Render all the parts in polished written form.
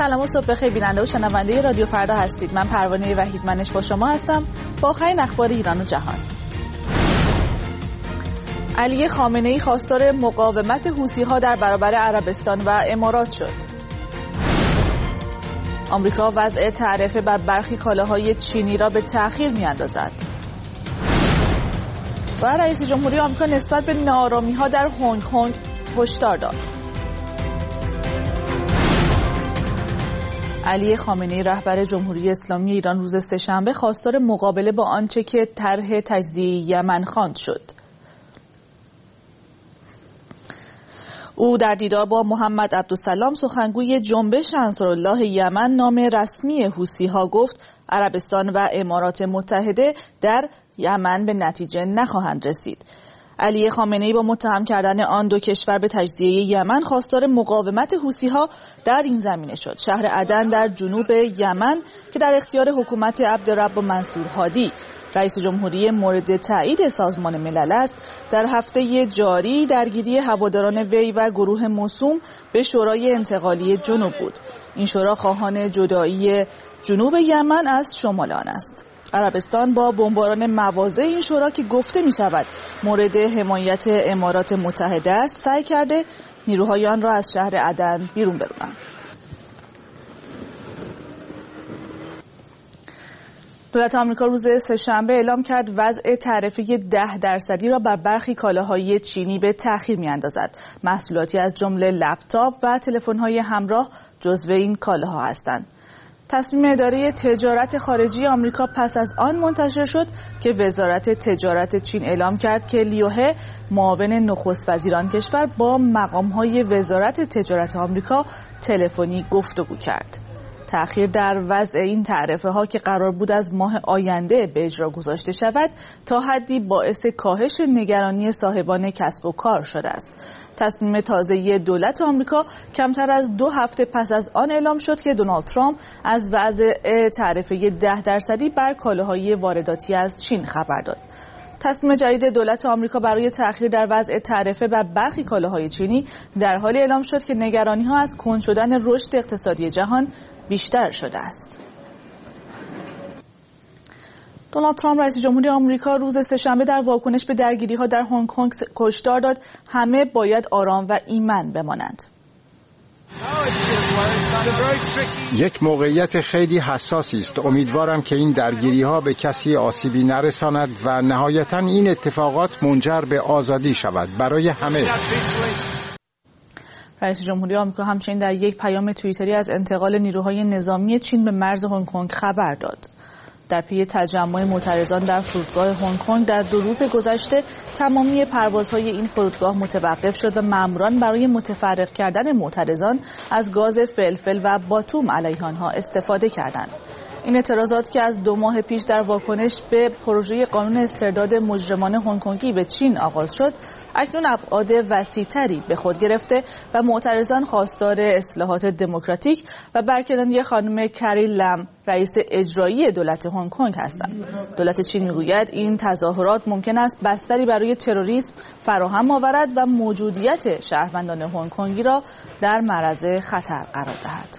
سلام و صبح بخیر بیننده و شنونده رادیو فردا هستید. من پروانه وحیدمنش با شما هستم با آخرین اخبار ایران و جهان. علی خامنه‌ای خواستار مقاومت حوثی‌ها در برابر عربستان و امارات شد. آمریکا وضع تعرفه بر برخی کالاهای چینی را به تأخیر می‌اندازد. و رئیس جمهوری آمریکا نسبت به ناآرامی‌ها در هنگ کنگ هشدار داد. علی خامنه‌ای رهبر جمهوری اسلامی ایران روز سه‌شنبه خواستار مقابله با آنچه که طرح تجزیه یمن خواند شد. او در دیدار با محمد عبدالسلام سخنگوی جنبش انصارالله یمن نام رسمی حوثی‌ها گفت عربستان و امارات متحده در یمن به نتیجه نخواهند رسید. علی خامنه‌ای با متهم کردن آن دو کشور به تجزیه یمن خواستار مقاومت حوثی‌ها در این زمینه شد. شهر عدن در جنوب یمن که در اختیار حکومت عبدالرب منصور هادی رئیس جمهوری مورد تایید سازمان ملل است، در هفته جاری درگیری هواداران وی و گروه موسوم به شورای انتقالی جنوب بود. این شورا خواهان جدایی جنوب یمن از شمال آن است. عربستان با بمباران مواضع این شورا که گفته می شود مورد حمایت امارات متحده است سعی کرده نیروهای آن را از شهر عدن بیرون برونند. دولت آمریکا روز سه‌شنبه اعلام کرد وضع تعرفه 10% را بر برخی کالاهای چینی به تأخیر می‌اندازد. محصولاتی از جمله لپتاپ و تلفن‌های همراه جزو این کالاها هستند. تصمیم اداره تجارت خارجی آمریکا پس از آن منتشر شد که وزارت تجارت چین اعلام کرد که لیوهه معاون نخست وزیر آن کشور با مقام‌های وزارت تجارت آمریکا تلفنی گفتگو کرد. تأخیر در وضع این تعرفه ها که قرار بود از ماه آینده به اجرا گذاشته شود تا حدی باعث کاهش نگرانی صاحبان کسب و کار شده است. تصمیم تازه دولت آمریکا کمتر از 2 هفته پس از آن اعلام شد که دونالد ترامپ از وضع تعرفه 10% بر کالاهای وارداتی از چین خبر داد. تصمیم جدید دولت آمریکا برای تأخیر در وضع تعرفه بر برخی کالاهای چینی در حالی اعلام شد که نگرانی‌ها از کند شدن رشد اقتصادی جهان بیشتر شده است. دونالد ترامپ رئیس جمهوری آمریکا روز سه‌شنبه در واکنش به درگیری‌ها در هنگ کنگ هشدار داد همه باید آرام و ایمن بمانند. یک موقعیت خیلی حساسی است. امیدوارم که این درگیری‌ها به کسی آسیبی نرساند و نهایتاً این اتفاقات منجر به آزادی شود برای همه. رئیس جمهوری آمریکا همچنین در یک پیام توییتری از انتقال نیروهای نظامی چین به مرز هنگ کنگ خبر داد. در پی تجمع معترضان در فرودگاه هنگ کنگ در 2 روز گذشته تمامی پروازهای این فرودگاه متوقف شد و ماموران برای متفرق کردن معترضان از گاز فلفل و باتوم علیه آنها استفاده کردند. این اعتراضات که از 2 ماه پیش در واکنش به پروژه قانون استرداد مجرمان هنگ کنگی به چین آغاز شد، اکنون ابعاد وسیع‌تری به خود گرفته و معترضان خواستار اصلاحات دموکراتیک و برکناری خانم کری لم رئیس اجرایی دولت هنگ کنگ هستند. دولت چین میگوید این تظاهرات ممکن است بستری برای تروریسم فراهم آورد و موجودیت شهروندان هنگ کنگی را در معرض خطر قرار دهد.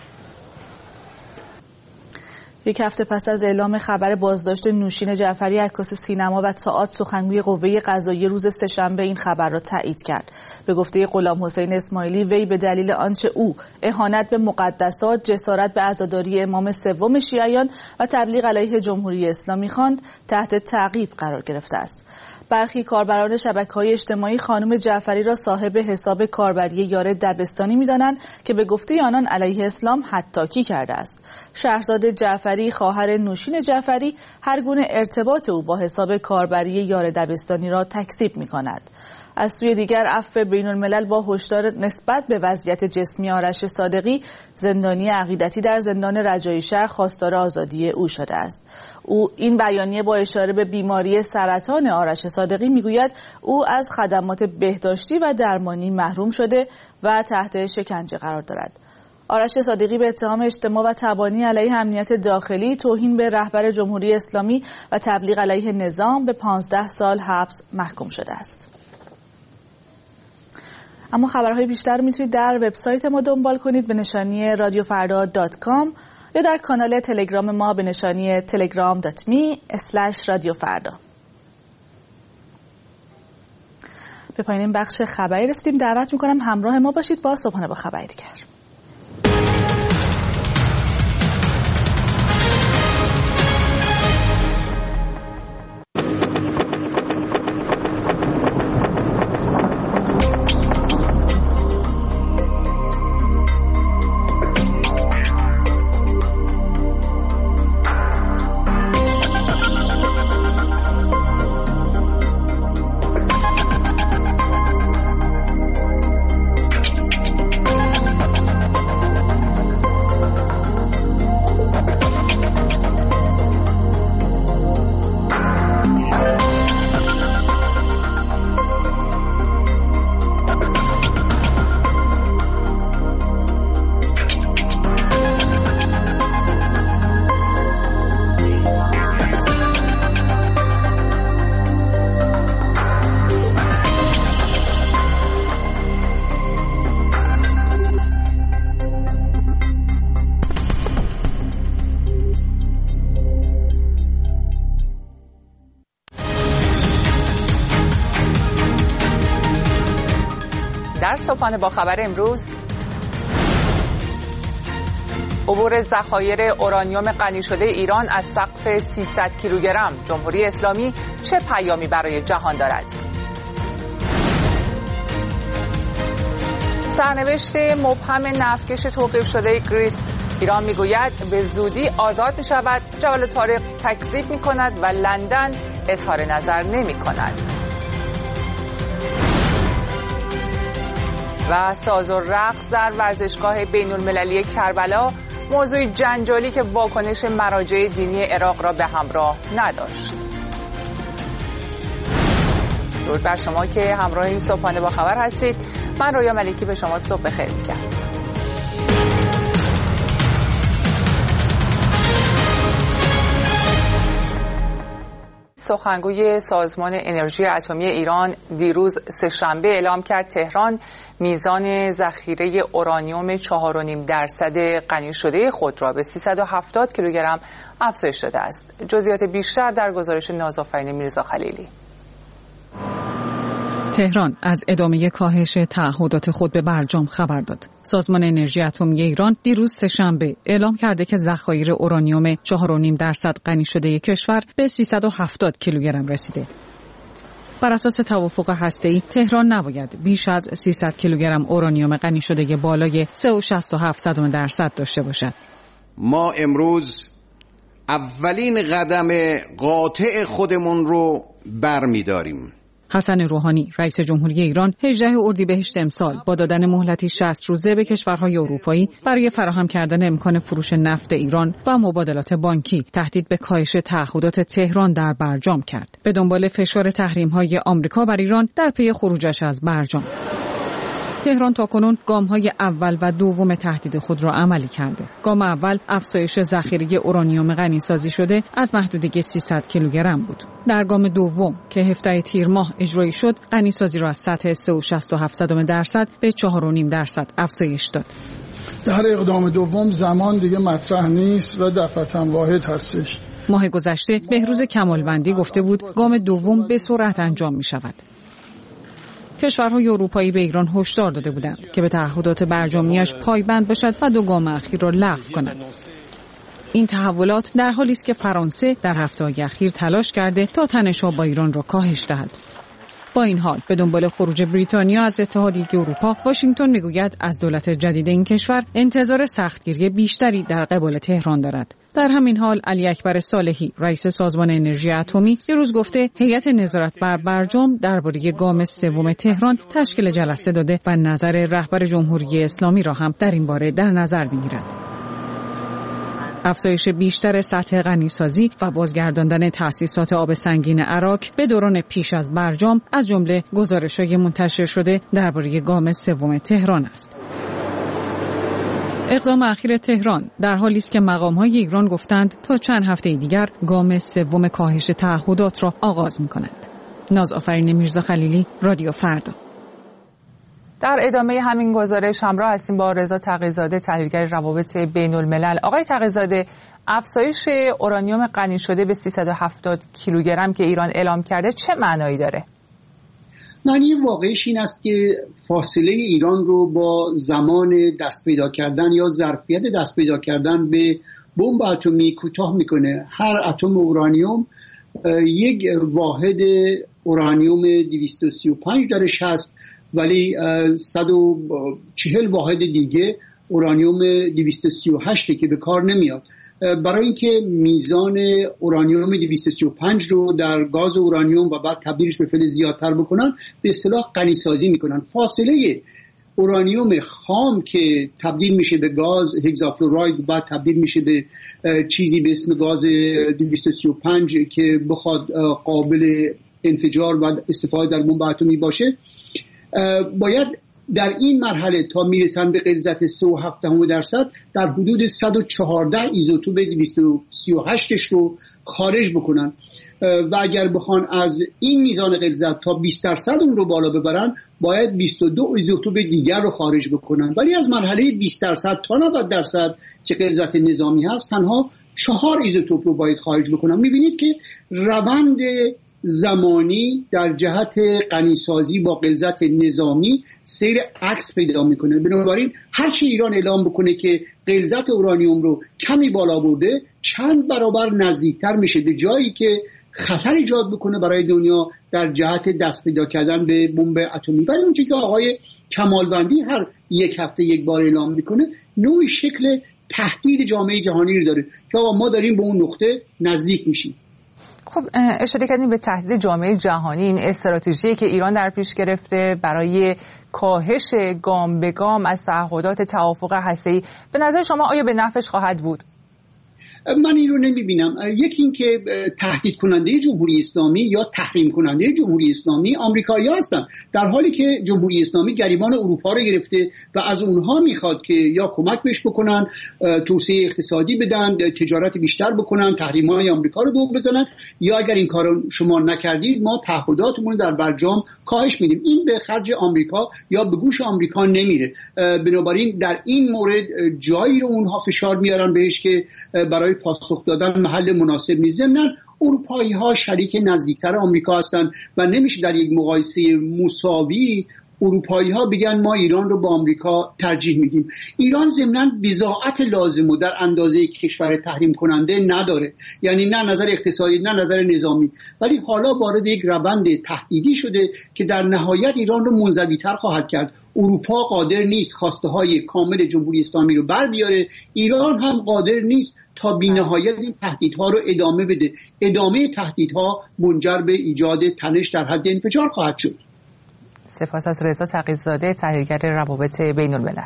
یک هفته پس از اعلام خبر بازداشت نوشین جعفری عکاس سینما و تئاتر، سخنگوی قوه قضاییه روز سه‌شنبه این خبر را تایید کرد. به گفته غلام حسین اسماعیلی، وی به دلیل آنچه او اهانت به مقدسات، جسارت به عزاداری امام سوم شیعیان و تبلیغ علیه جمهوری اسلامی خواند، تحت تعقیب قرار گرفته است. برخی کاربران شبکه‌های اجتماعی خانم جعفری را صاحب حساب کاربری یار دبستانی می‌دانند که به گفته آنان علیه اسلام حطاکی کرده است. شهرزاد جعفری خواهر نوشین جعفری هر گونه ارتباط او با حساب کاربری یار دبستانی را تکذیب می‌کند. از سوی دیگر عفو بین‌الملل با هشدار نسبت به وضعیت جسمی آرش صادقی، زندانی عقیدتی در زندان رجایی شهر، خواستار آزادی او شده است. او این بیانیه با اشاره به بیماری سرطان آرش صادقی میگوید او از خدمات بهداشتی و درمانی محروم شده و تحت شکنجه قرار دارد. آرش صادقی به اتهام اجتماع و تبانی علیه امنیت داخلی، توهین به رهبر جمهوری اسلامی و تبلیغ علیه نظام به 15 سال حبس محکوم شده است. اما خبرهای بیشتر رو میتونید در وبسایت ما دنبال کنید به نشانی radiofarda.com یا در کانال تلگرام ما به نشانی telegram.me/radiofarda. به پایان این بخش خبری رسیدیم. دعوت میکنم همراه ما باشید با صبحانه با خبری دیگر. در صبحانه با خبر امروز، عبور ذخایر اورانیوم غنی شده ایران از سقف 300 کیلوگرم، جمهوری اسلامی چه پیامی برای جهان دارد؟ سرنوشت مبهم نفتکش توقیف شده گریس، ایران میگوید به زودی آزاد می شود، جوال طارق تکذیب می کند و لندن اظهار نظر نمی کند. و ساز و رقص در ورزشگاه بین‌المللی کربلا، موضوع جنجالی که واکنش مراجع دینی عراق را به همراه نداشت. درود بر شما که همراه این صبحانه با خبر هستید. من رویا ملکی به شما صبح بخیر میگم. سخنگوی سازمان انرژی اتمی ایران دیروز سه‌شنبه اعلام کرد تهران میزان ذخیره اورانیوم 4.5% غنی شده خود را به 370 کیلوگرم افزایش داده است. جزئیات بیشتر در گزارش نازآفرین میرزا خلیلی. تهران از ادامه کاهش تعهدات خود به برجام خبر داد. سازمان انرژی اتمی ایران دیروز سه‌شنبه اعلام کرده که ذخایر اورانیوم 4.5% غنی شده کشور به 370 کیلوگرم رسیده. بر اساس توافق هسته‌ای تهران نباید بیش از 300 کیلوگرم اورانیوم غنی شده بالای 3.67% داشته باشد. ما امروز اولین قدم قاطع خودمون رو برمی‌داریم. حسن روحانی رئیس جمهوری ایران 18 اردیبهشت امسال با دادن مهلتی 60 روزه به کشورهای اروپایی برای فراهم کردن امکان فروش نفت ایران و مبادلات بانکی تهدید به کاهش تعهدات تهران در برجام کرد. به دنبال فشار تحریم‌های آمریکا بر ایران در پی خروجش از برجام، تهران تاکنون گام‌های اول و دوم تهدید خود را عملی کرده. گام اول افزایش ذخیره اورانیوم غنی‌سازی شده از محدوده 300 کیلوگرم بود. در گام دوم که 17 تیر ماه اجرایی شد، غنی‌سازی را از سطح 3.67% به 4.5% افزایش داد. در اقدام دوم زمان دیگه مطرح نیست و دفعه واحد هستش. ماه گذشته بهروز کمالوندی گفته بود گام دوم به سرعت انجام می شود. کشورهای اروپایی به ایران هشدار داده بودند که به تعهدات برجامیش پایبند باشد و دو گام اخیر را لغو کند. این تحولات در حالی است که فرانسه در هفته‌های اخیر تلاش کرده تا تنش‌ها با ایران را کاهش دهد. با این حال به دنبال خروج بریتانیا از اتحادیه اروپا، واشنگتن میگوید از دولت جدید این کشور انتظار سختگیری بیشتری در قبال تهران دارد. در همین حال علی اکبر صالحی رئیس سازمان انرژی اتمی دیروز گفته هیئت نظارت بر برجام درباره گام سوم تهران تشکیل جلسه داده و نظر رهبر جمهوری اسلامی را هم در این باره در نظر می‌گیرد. افزایش بیشتر سطح غنی‌سازی و بازگرداندن تأسیسات آب سنگین عراق به دوران پیش از برجام از جمله گزارش‌های منتشر شده درباره گام سوم تهران است. اقدام اخیر تهران در حالی است که مقام‌های ایران گفتند تا چند هفته دیگر گام سوم کاهش تعهدات را آغاز می‌کنند. نازآفرین میرزا خلیلی، رادیو فردا. در ادامه همین گزارش همراه هستیم با رضا تقی‌زاده، تحلیلگر روابط بین الملل. آقای تقی‌زاده، افزایش اورانیوم غنی شده به 370 کیلوگرم که ایران اعلام کرده چه معنایی داره؟ معنی واقعیش این است که فاصله ایران رو با زمان دست پیدا کردن یا ظرفیت دست پیدا کردن به بمب اتمی کوتاه میکنه. هر اتم اورانیوم یک واحد اورانیوم 235 درش هست، ولی 140 واحد دیگه اورانیوم 238 که به کار نمیاد. برای اینکه میزان اورانیوم 235 رو در گاز اورانیوم و بعد تبدیلش به فلز زیادتر بکنن، به اصطلاح غنی سازی میکنن. فاصله اورانیوم خام که تبدیل میشه به گاز هگزافلوراید و بعد تبدیل میشه به چیزی به اسم گاز 235 که بخواد قابل انفجار و استفاده در بمب اتمی باشه، باید در این مرحله تا میرسن به غلظت 3.7% در حدود 114 ایزوتوپ 238 رو خارج بکنن و اگر بخوان از این میزان غلظت تا 20% اون رو بالا ببرن باید 22 ایزوتوپ دیگر رو خارج بکنن، ولی از مرحله 20% تا 90% که غلظت نظامی هست تنها 4 ایزوتوپ رو باید خارج بکنن. میبینید که روند زمانی در جهت غنیسازی با غلظت نظامی سیر عکس پیدا میکنه. بنابراین هرچی ایران اعلام بکنه که غلظت اورانیوم رو کمی بالا برده، چند برابر نزدیکتر میشه به جایی که خطر ایجاد بکنه برای دنیا در جهت دست پیدا کردن به بمب اتمی. ولی اونچه که آقای کمالوندی هر یک هفته یک بار اعلام میکنه نوعی شکل تهدید جامعه جهانی رو داره که آقا ما داریم به اون نقطه نزدیک میشیم. خب اشاره کردیم به تهدید جامعه جهانی، این استراتژی که ایران در پیش گرفته برای کاهش گام به گام از تعهدات توافق هسته‌ای، به نظر شما آیا به نفعش خواهد بود؟ من این رو نمیبینم. یکی این که تهدید کننده جمهوری اسلامی یا تحریم کننده جمهوری اسلامی آمریکایی‌ها هستن، در حالی که جمهوری اسلامی گریبان اروپا رو گرفته و از اونها میخواد که یا کمک بهش بکنن، توسعه اقتصادی بدن، تجارت بیشتر بکنن، تحریم‌های آمریکا رو دور بزنن، یا اگر این کارو شما نکردید ما تعهداتمون در برجام کاهش میدیم. این به خرج آمریکا یا به گوش آمریکا نمیره. بنابراین در این مورد جایی رو اونها فشار میارن بهش که برای پاسخ دادن محل مناسب نیست. ضمناً اروپایی‌ها شریک نزدیکتر آمریکا هستند و نمیشه در یک مقایسه مساوی اروپایی‌ها بگن ما ایران رو با آمریکا ترجیح میدیم. ایران ضمناً بضاعت لازمو در اندازه کشور تحریم کننده نداره، یعنی نه نظر اقتصادی نه نظر نظامی، ولی حالا وارد یک روند تهدیدی شده که در نهایت ایران رو منزوی‌تر خواهد کرد. اروپا قادر نیست خواسته‌های کامل جمهوری اسلامی رو بر بیاره، ایران هم قادر نیست تا بی‌نهایت این تهدیدها رو ادامه بده. ادامه تهدیدها منجر به ایجاد تنش در حد انفجار خواهد شد. سپاس از رضا تقی‌زاده، تحلیلگر روابط بین الملل.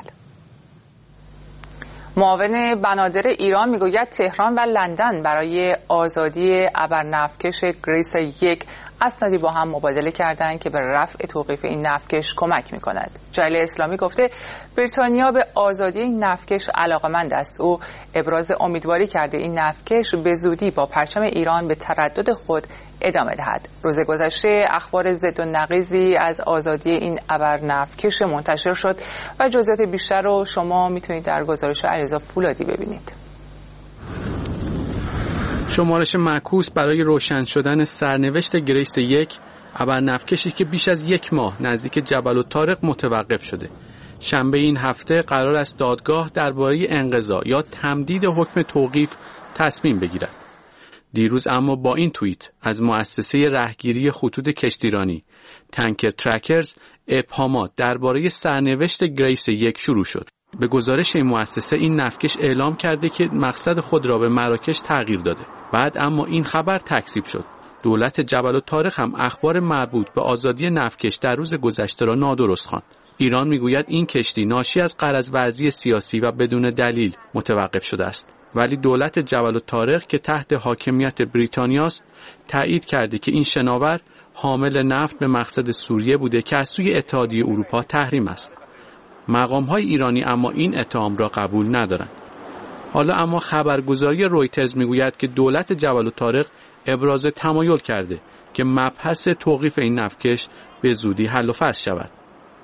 معاون بنادر ایران میگوید تهران و لندن برای آزادی ابرنفتکش گریس 1 اسنادی با هم مبادله کردند که به رفع توقیف این نفتکش کمک می‌کند. جلیل اسلامی گفته بریتانیا به آزادی این نفتکش علاقه‌مند است. او ابراز امیدواری کرده این نفتکش به زودی با پرچم ایران به تردد خود ادامه دهد. روز گذشته اخبار ضد و نقیضی از آزادی این ابرنفتکش منتشر شد و جزئیات بیشتر رو شما میتونید در گزارش علیرضا فولادی ببینید. شمارش معکوس برای روشن شدن سرنوشت گریس 1 ابرنفتکشی که بیش از یک ماه نزدیک جبل الطارق متوقف شده. شنبه این هفته قرار است دادگاه درباره انقضا یا تمدید حکم توقیف تصمیم بگیرد. دیروز اما با این توییت از مؤسسه رهگیری خطوط کشتیرانی تانکر ترکرز ابهامات درباره سرنوشت گریس 1 شروع شد. به گزارش این مؤسسه این نفتکش اعلام کرده که مقصد خود را به مراکش تغییر داده. بعد اما این خبر تکذیب شد. دولت جبل الطارق هم اخبار مربوط به آزادی نفتکش در روز گذشته را نادرست خواند. ایران میگوید این کشتی ناشی از غرض‌ورزی سیاسی و بدون دلیل متوقف شده است. ولی دولت جبل الطارق که تحت حاکمیت بریتانیاست تایید کرده که این شناور حامل نفت به مقصد سوریه بوده که از سوی اتحادیه اروپا تحریم است. مقام‌های ایرانی اما این اتهام را قبول ندارند. حالا اما خبرگزاری رویترز میگوید که دولت جبل الطارق ابراز تمایل کرده که مبحث توقیف این نفتکش به زودی حل و فصل شود.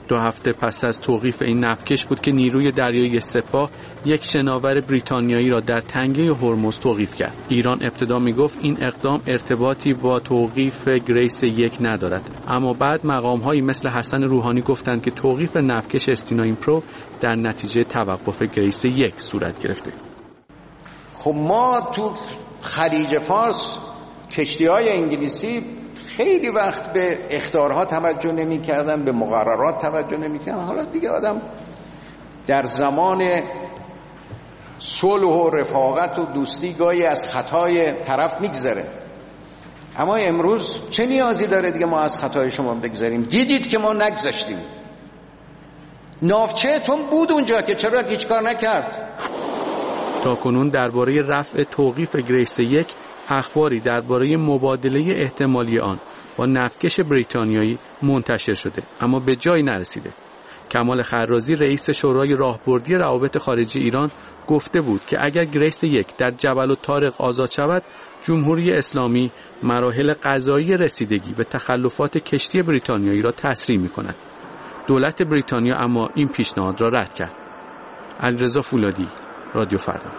2 هفته پس از توقیف این نفتکش بود که نیروی دریایی سپاه یک شناور بریتانیایی را در تنگه هرمز توقیف کرد. ایران ابتدا میگفت این اقدام ارتباطی با توقیف گریس 1 ندارد، اما بعد مقام‌هایی مثل حسن روحانی گفتند که توقیف نفتکش استینا پرو در نتیجه توقف گریس 1 صورت گرفته. خب ما تو خلیج فارس کشتی‌های انگلیسی خیلی وقت به اخطارها توجه نمی‌کردن، به مقررات توجه نمی‌کردن. حالا دیگه آدم در زمان صلح و رفاقت و دوستی گاهی از خطای طرف میگذره، اما امروز چه نیازی داره دیگه ما از خطای شما بگذریم؟ دیدید که ما نگذشتیم. ناوچه‌تون بود اونجا که چرا هیچ کار نکرد؟ تاکنون درباره رفع توقیف گریس 1 اخباری درباره مبادله احتمالی آن با نفتکش بریتانیایی منتشر شده، اما به جایی نرسیده. کمال خرازی رئیس شورای راهبردی روابط خارجی ایران گفته بود که اگر گریس 1 در جبل الطارق آزاد شود، جمهوری اسلامی مراحل قضایی رسیدگی به تخلفات کشتی بریتانیایی را تسریع می‌کند. دولت بریتانیا اما این پیشنهاد را رد کرد. علیرضا فولادی، رادیو فردا.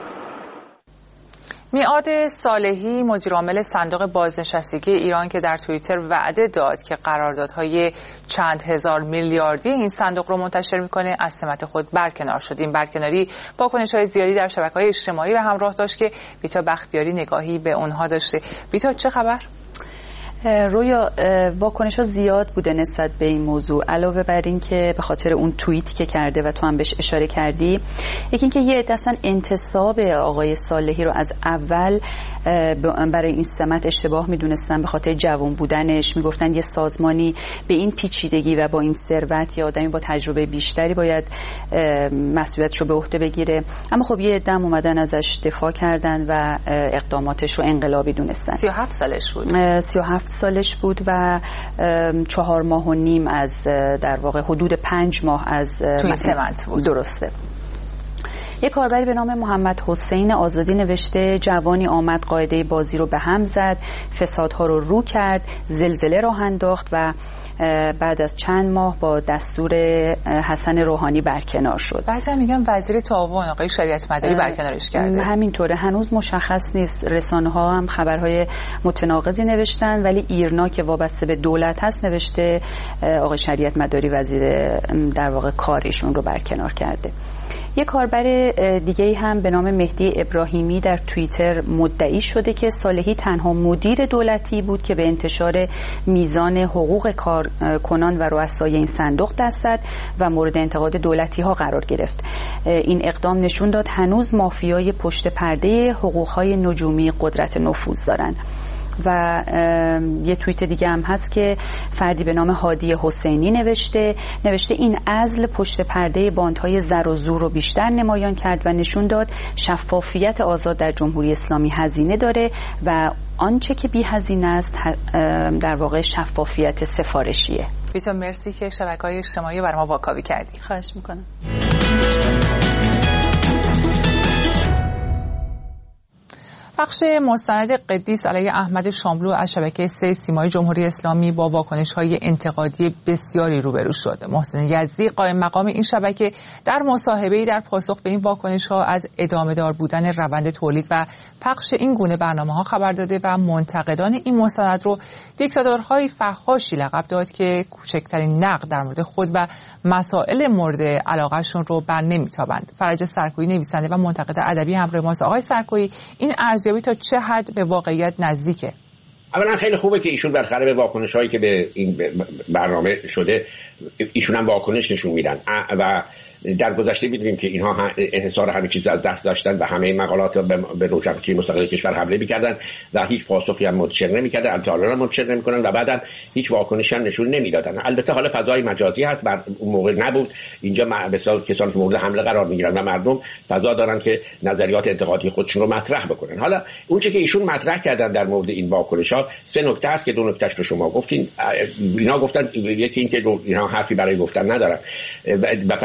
میعاد صالحی مدیرعامل صندوق بازنشستگی ایران که در توییتر وعده داد که قراردادهای چند هزار میلیاردی این صندوق رو منتشر میکنه، از سمت خود برکنار شد. این برکناری واکنش‌های زیادی در شبکه‌های اجتماعی به همراه داشت که بیتا بختیاری نگاهی به اونها داشته. بیتا چه خبر؟ رویا واکنش‌ها زیاد بوده نسبت به این موضوع، علاوه بر این که به خاطر اون توییتی که کرده و تو هم بهش اشاره کردی، یکی این که یه عده اصلا انتصاب آقای صالحی رو از اول برای این سمت اشتباه میدونستن به خاطر جوان بودنش. میگفتن یه سازمانی به این پیچیدگی و با این ثروت یا آدمی با تجربه بیشتری باید مسئولیتش رو به عهده بگیره، اما خب یه عده اومدن ازش دفاع کردن و اقداماتش رو انقلابی دونستن. 37 سالش بود. 37 سالش بود و 4 ماه و نیم از در واقع حدود 5 ماه از سمت بود. درسته. یک کاربری به نام محمد حسین آزادی نوشته جوانی آمد قاعده بازی رو به هم زد، فسادها رو کرد، زلزله راه انداخت و بعد از چند ماه با دستور حسن روحانی برکنار شد. بعضی میگن وزیر تعاون آقای شریعت مداری برکنارش کرده. همینطوره، هنوز مشخص نیست. رسانه‌ها هم خبرهای متناقضی نوشتن، ولی ایرنا که وابسته به دولت هست نوشته آقای شریعت مداری وزیر در واقع کاریشون رو برکنار کرده. یک کاربر دیگه هم به نام مهدی ابراهیمی در توییتر مدعی شده که صالحی تنها مدیر دولتی بود که به انتشار میزان حقوق کارکنان و رؤسای این صندوق دست زد و مورد انتقاد دولتی ها قرار گرفت. این اقدام نشون داد هنوز مافیای پشت پرده حقوقهای نجومی قدرت نفوذ دارن. و یه توییت دیگه هم هست که فردی به نام هادی حسینی نوشته این عزل پشت پرده باندهای زر و زور رو بیشتر نمایان کرد و نشون داد شفافیت آزاد در جمهوری اسلامی هزینه داره و آنچه که بی هزینه است در واقع شفافیت سفارشیه. بسیار مرسی که شبکه‌های اجتماعی برای ما واکاوی کردی. خواهش میکنم. بخش مستند قدیس علیه احمد شاملو از شبکه 3 سیمای جمهوری اسلامی با واکنش‌های انتقادی بسیاری روبرو شد. محسن یزدی قائم مقام این شبکه در مصاحبه‌ای در پاسخ به این واکنش‌ها از ادامه‌دار بودن روند تولید و پخش این گونه برنامه‌ها خبر داده و منتقدان این مستند رو دیکتاتورهای فحاشی لقب داد که کوچکترین نقد در مورد خود و مسائل مورد علاقه‌شون رو بر نمی‌تابند. فرج سرکویی نویسنده و منتقد ادبی همراه ماست. آقای سرکویی، این ارزیابی تا چه حد به واقعیت نزدیکه؟ اولا خیلی خوبه که ایشون برخلاف واکنش‌هایی که به این برنامه شده ایشون هم واکنش نشون میدن و در گذشته می‌دونیم که اینها انحصار همه چیز از دست داشتن و همه مقالات به روشنفکری مستقل کشور حمله می‌کردن و هیچ پاسخی هم منتشر نمی‌کردن، البته حالا منتشر نمی‌کنن و بعداً هیچ واکنشی هم نشون نمیدادن. البته حالا فضای مجازی هست، بر اون موقع نبود. اینجا مثلا کسانی که مورد حمله قرار می‌گیرن و مردم فضا دارن که نظریات انتقادی خودشون رو مطرح بکنن. حالا اون چیزی که ایشون مطرح کردن در مورد این واکنش‌ها 3 نکته است که 2 نکتهش رو شما گفتین. اینا گفتن یکی این که اینها حرفی برای گفتن ندارن و فقط فحاشی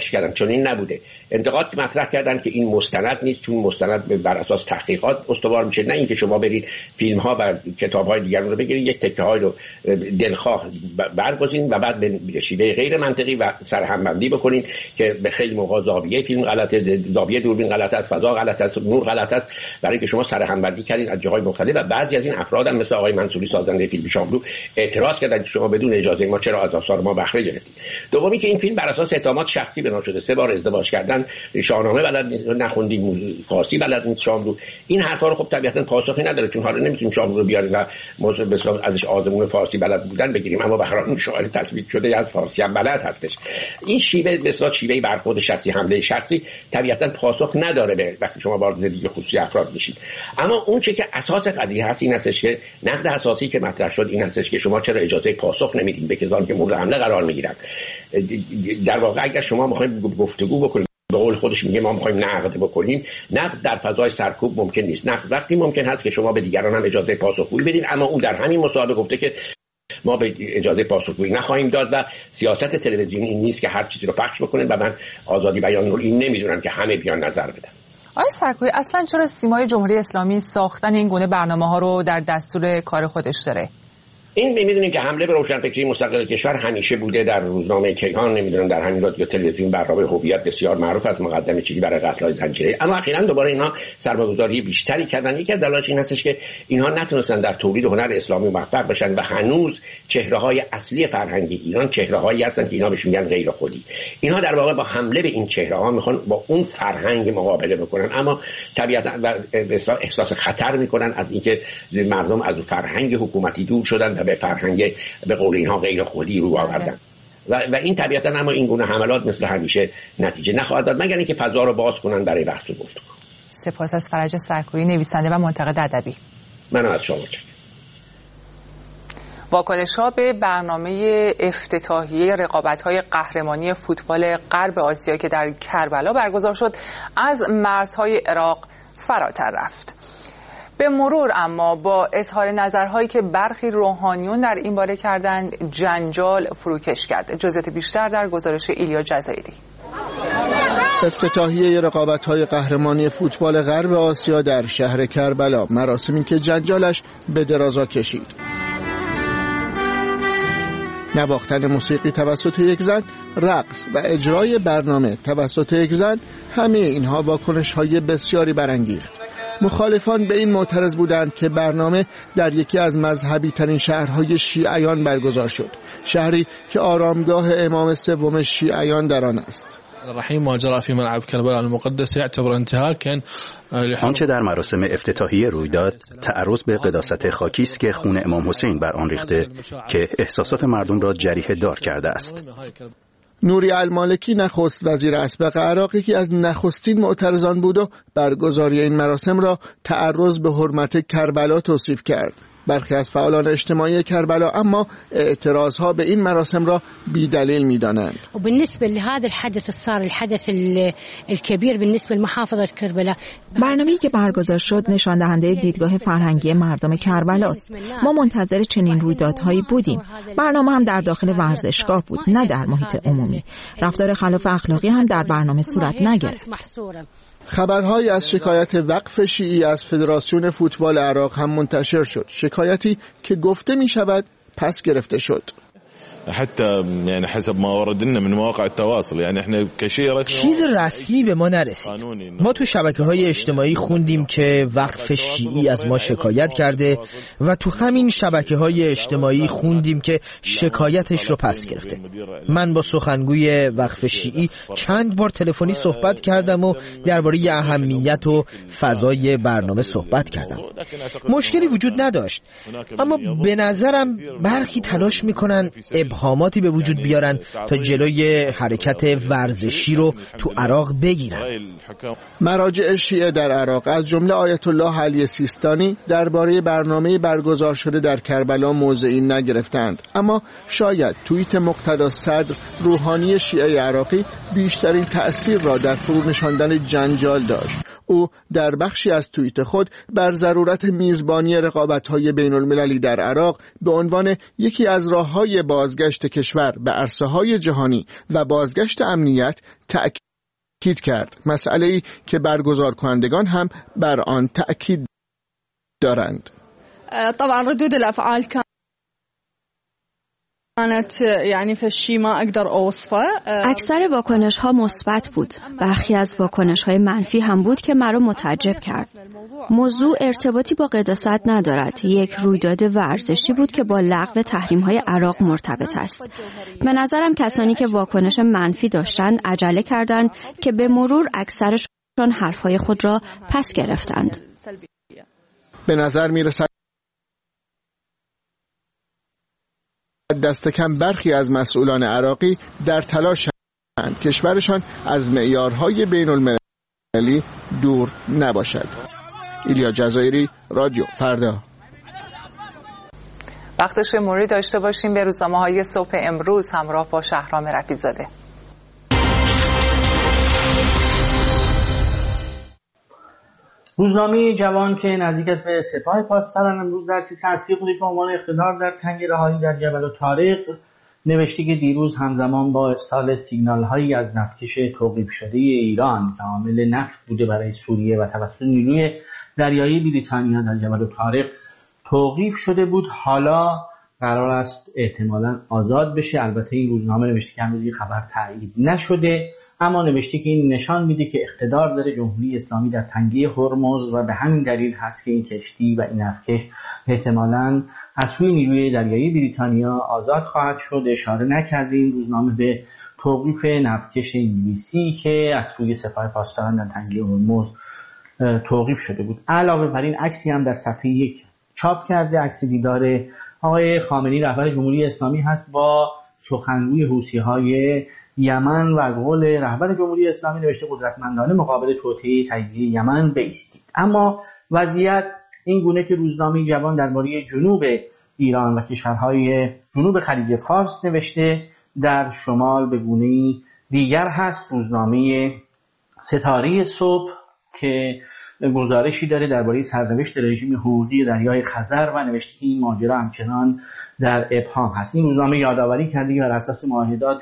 انتقادش کردن، چون این نبوده. انتقاد مطرح کردن که این مستند نیست، چون مستند بر اساس تحقیقات استوار میشه، نه اینکه شما برید فیلم ها و کتاب های دیگر رو بگیرید یک تکه های رو دلخواه برگزین و بعد به شیوه غیر منطقی و سرهمبندی بکنین که به خیلی موقع زاویه فیلم غلطه، زاویه دوربین غلطه است، فضا غلطه است، نور غلطه است، برای که شما سرهمبندی کردین از جاهای مختلف و بعضی از این افراد هم مثل آقای منصوری سازنده فیلم شاملو اعتراض کردن که شما بدون اجازه ما چرا از آثار ما بهره گرفتید. دومی که این فیلم بر اساس اتهامات شخصی بنا شده، 3 بار ازدواج کردن، شاهنامه بلد نخوندین، فارسی بلد نیست شاملو. این حرفا رو خب طبیعتا پاسخی نداره، چون حالا نمیتونیم شاملو رو بیاریم و موضوع به اصطلاح ازش آزمون فارسی بلد بودن بگیریم، اما به هر حال شاعر تصویب شده از فارسی هم بلد هستش. این شیوه به اصطلاح شیوه برخورد شخصی، حمله شخصی طبیعتا پاسخ نداره به وقتی شما وارد زندگی خصوصی افراد میشید. اما اون چه که اساس قضیه هست این هستش که نقد اساسی که مطرح شد این هستش که شما چرا اجازه پاسخ نمیدین به کسانی که مورد حمله قرار میگیرن. در واقع اگر شما میخواید گفتگو بکنید، به قول خودش میگه ما میخوایم نقد بکنیم، نقد در فضای سرکوب ممکن نیست. نقد وقتی ممکن هست که شما به دیگران هم اجازه پاسخگویی بدین، اما اون در همین مصاحبه گفته که ما به اجازه پاسخگویی نخواهیم داد و سیاست تلویزیونی این نیست که هر چیزی رو پخش بکنن و من آزادی بیان رو این نمیدونم که همه بیان نظر بدن. آقای سرکوبی، اصلا چرا سیمای جمهوری اسلامی ساختن این گونه برنامه‌ها رو در دستور کار خودش داره؟ این می‌دونید که حمله به روشنفکری مستقل کشور همیشه بوده. در روزنامه کیهان نمیدونم در همین رادیو تلویزیون برنامه هویت بسیار معروف از مقدم چیزی برای قتل‌های زنجیره، اما اخیراً دوباره اینها سرمایه‌گذاری بیشتری کردن. یکی از دلایلش این هستش که اینها نتونستن در تولید هنر اسلامی موفق بشن و هنوز چهره‌های اصلی فرهنگ ایران چهره‌هایی هستن که اینا بهش میگن غیر خودی. اینها در واقع با حمله به این چهره‌ها میخوان با اون فرهنگ مقابله بکنن، اما طبیعتاً احساس خطر میکنن از اینکه مردم از فرهنگ حکومتی دور شدن و به فرهنگ به قول اینها غیر خودی رو آوردن و این طبیعتاً اما این گونه حملات مثل همیشه نتیجه نخواهد داد مگر اینکه فضا رو باز کنن برای بحث و گفتگو. سپاس از فرج سرکوبی، نویسنده و منتقد ادبی. من از شما متشکرم. واکنش‌ها به برنامه افتتاحیه رقابت‌های قهرمانی فوتبال غرب آسیا که در کربلا برگزار شد از مرزهای عراق فراتر رفت. به مرور اما با اظهار نظرهایی که برخی روحانیون در این باره کردند جنجال فروکش کرد. جزئیات بیشتر در گزارش ایلیا جزایری. افتتاحیه رقابت‌های قهرمانی فوتبال غرب آسیا در شهر کربلا، مراسمی که جنجالش به درازا کشید. نواختن موسیقی توسط یک زن، رقص و اجرای برنامه توسط یک زن، همه اینها واکنش‌های بسیاری برانگیخت. مخالفان به این معترض بودند که برنامه در یکی از مذهبی ترین شهرهای شیعیان برگزار شد، شهری که آرامگاه امام سوم شیعیان در آن است. آنچه در مراسم افتتاحیه روی داد تعرض به قداست خاکی است که خون امام حسین بر آن ریخته که احساسات مردم را جریحه دار کرده است. نوری المالکی نخست وزیر اسبق عراق یکی از نخستین معترضان بود و برگزاری این مراسم را تعرض به حرمت کربلا توصیف کرد. برخی از فعالان اجتماعی کربلا اما اعتراضها به این مراسم را بی‌دلیل می‌دانند. وبالنسبه لهذا الحدث صار الحدث الكبير بالنسبه لمحافظه کربلا، برنامه‌ای که برگزار شد نشان دهنده دیدگاه فرهنگی مردم کربلا است. ما منتظر چنین رویدادهایی بودیم. برنامه هم در داخل ورزشگاه بود، نه در محیط عمومی. رفتار خلاف اخلاقی هم در برنامه صورت نگرفت. خبرهایی از شکایت وقف شیعی از فدراسیون فوتبال عراق هم منتشر شد، شکایتی که گفته می شود پس گرفته شد. حتی یعنی حسب ما ورد لنا من مواقع التواصل، یعنی احنا كشيء رسمي چیز رسمی به ما نرسید. ما تو شبکه‌های اجتماعی خوندیم که وقف شیعی از ما شکایت کرده و تو همین شبکه‌های اجتماعی خوندیم که شکایتش رو پس گرفته. من با سخنگوی وقف شیعی چند بار تلفنی صحبت کردم و درباره اهمیت و فضای برنامه صحبت کردم. مشکلی وجود نداشت، اما به نظرم برخی تلاش میکنن ابهاماتی به وجود بیارن تا جلوی حرکت ورزشی رو تو عراق بگیرن. مراجع شیعه در عراق از جمله آیت الله علی سیستانی درباره برنامه برگزار شده در کربلا موضعی نگرفتند، اما شاید توییت مقتدا صدر روحانی شیعه عراقی بیشترین تأثیر را در فرو نشاندن جنجال داشت. او در بخشی از توییت خود بر ضرورت میزبانی رقابت‌های بین‌المللی در عراق به عنوان یکی از راه‌های بازگشت کشور به عرصه‌های جهانی و بازگشت امنیت تأکید کرد، مسئله‌ای که برگزارکنندگان هم بر آن تأکید دارند. طبعا ردود الافعال اکثر واکنش ها مثبت بود. برخی از واکنش های منفی هم بود که مرا متعجب کرد. موضوع ارتباطی با قداست ندارد. یک رویداد ورزشی بود که با لغو تحریم های عراق مرتبط است. به نظرم کسانی که واکنش منفی داشتند عجله کردند که به مرور اکثرشان حرفهای خود را پس گرفتند. به نظر می‌رسد دست کم برخی از مسئولان عراقی در تلاشند کشورشان از معیارهای بین‌المللی دور نباشد. ایلیا جزایری، رادیو فردا. وقتش به موری داشته باشیم به روزنامه‌های صبح امروز همراه با شهرام رفیع‌زاده. روزنامه جوان که نزدیک است به سپاه پاسداران امروز در تصدیق خودش به عنوان اقتدار در تنگ رهایی در جبل الطارق نوشته که دیروز همزمان با ارسال سیگنال‌هایی از نفتکش توقیف شده ایران که حامل نفت بوده برای سوریه و توسط نیروی دریایی بریتانیا در جبل الطارق توقیف شده بود، حالا قرار است احتمالاً آزاد بشه. البته این روزنامه نوشته که هنوز خبر تایید نشده، اما نوشته که این نشان میده که اقتدار داره جمهوری اسلامی در تنگه هرمز و به همین دلیل هست که این کشتی و این نفتکش احتمالاً از سوی نیروی دریایی بریتانیا آزاد خواهد شد. اشاره نکرده این روزنامه به توقیف نفتکش انگلیسی که از سوی سپاه پاسداران در تنگه هرمز توقیف شده بود. علاوه بر این عکسی هم در صفحه 1 چاپ کرده، عکس دیدار آقای خامنه‌ای رهبر جمهوری اسلامی هست با سخنگوی حوثی‌های یمن و از قول رهبر جمهوری اسلامی نوشته قدرتمندانه مقابل توطئه تجزیه یمن بایستید. اما وضعیت این گونه که روزنامه جوان درباره جنوب ایران و کشورهای جنوب خلیج فارس نوشته، در شمال به گونه‌ای دیگر هست. روزنامه ستاره صبح که گزارشی داره درباره سرنوشت رژیم حقوقی دریای خزر و نوشته که این ماجرا همچنان در ابهام هست. این روزنامه یادآوری کرده که بر اساس معاهدات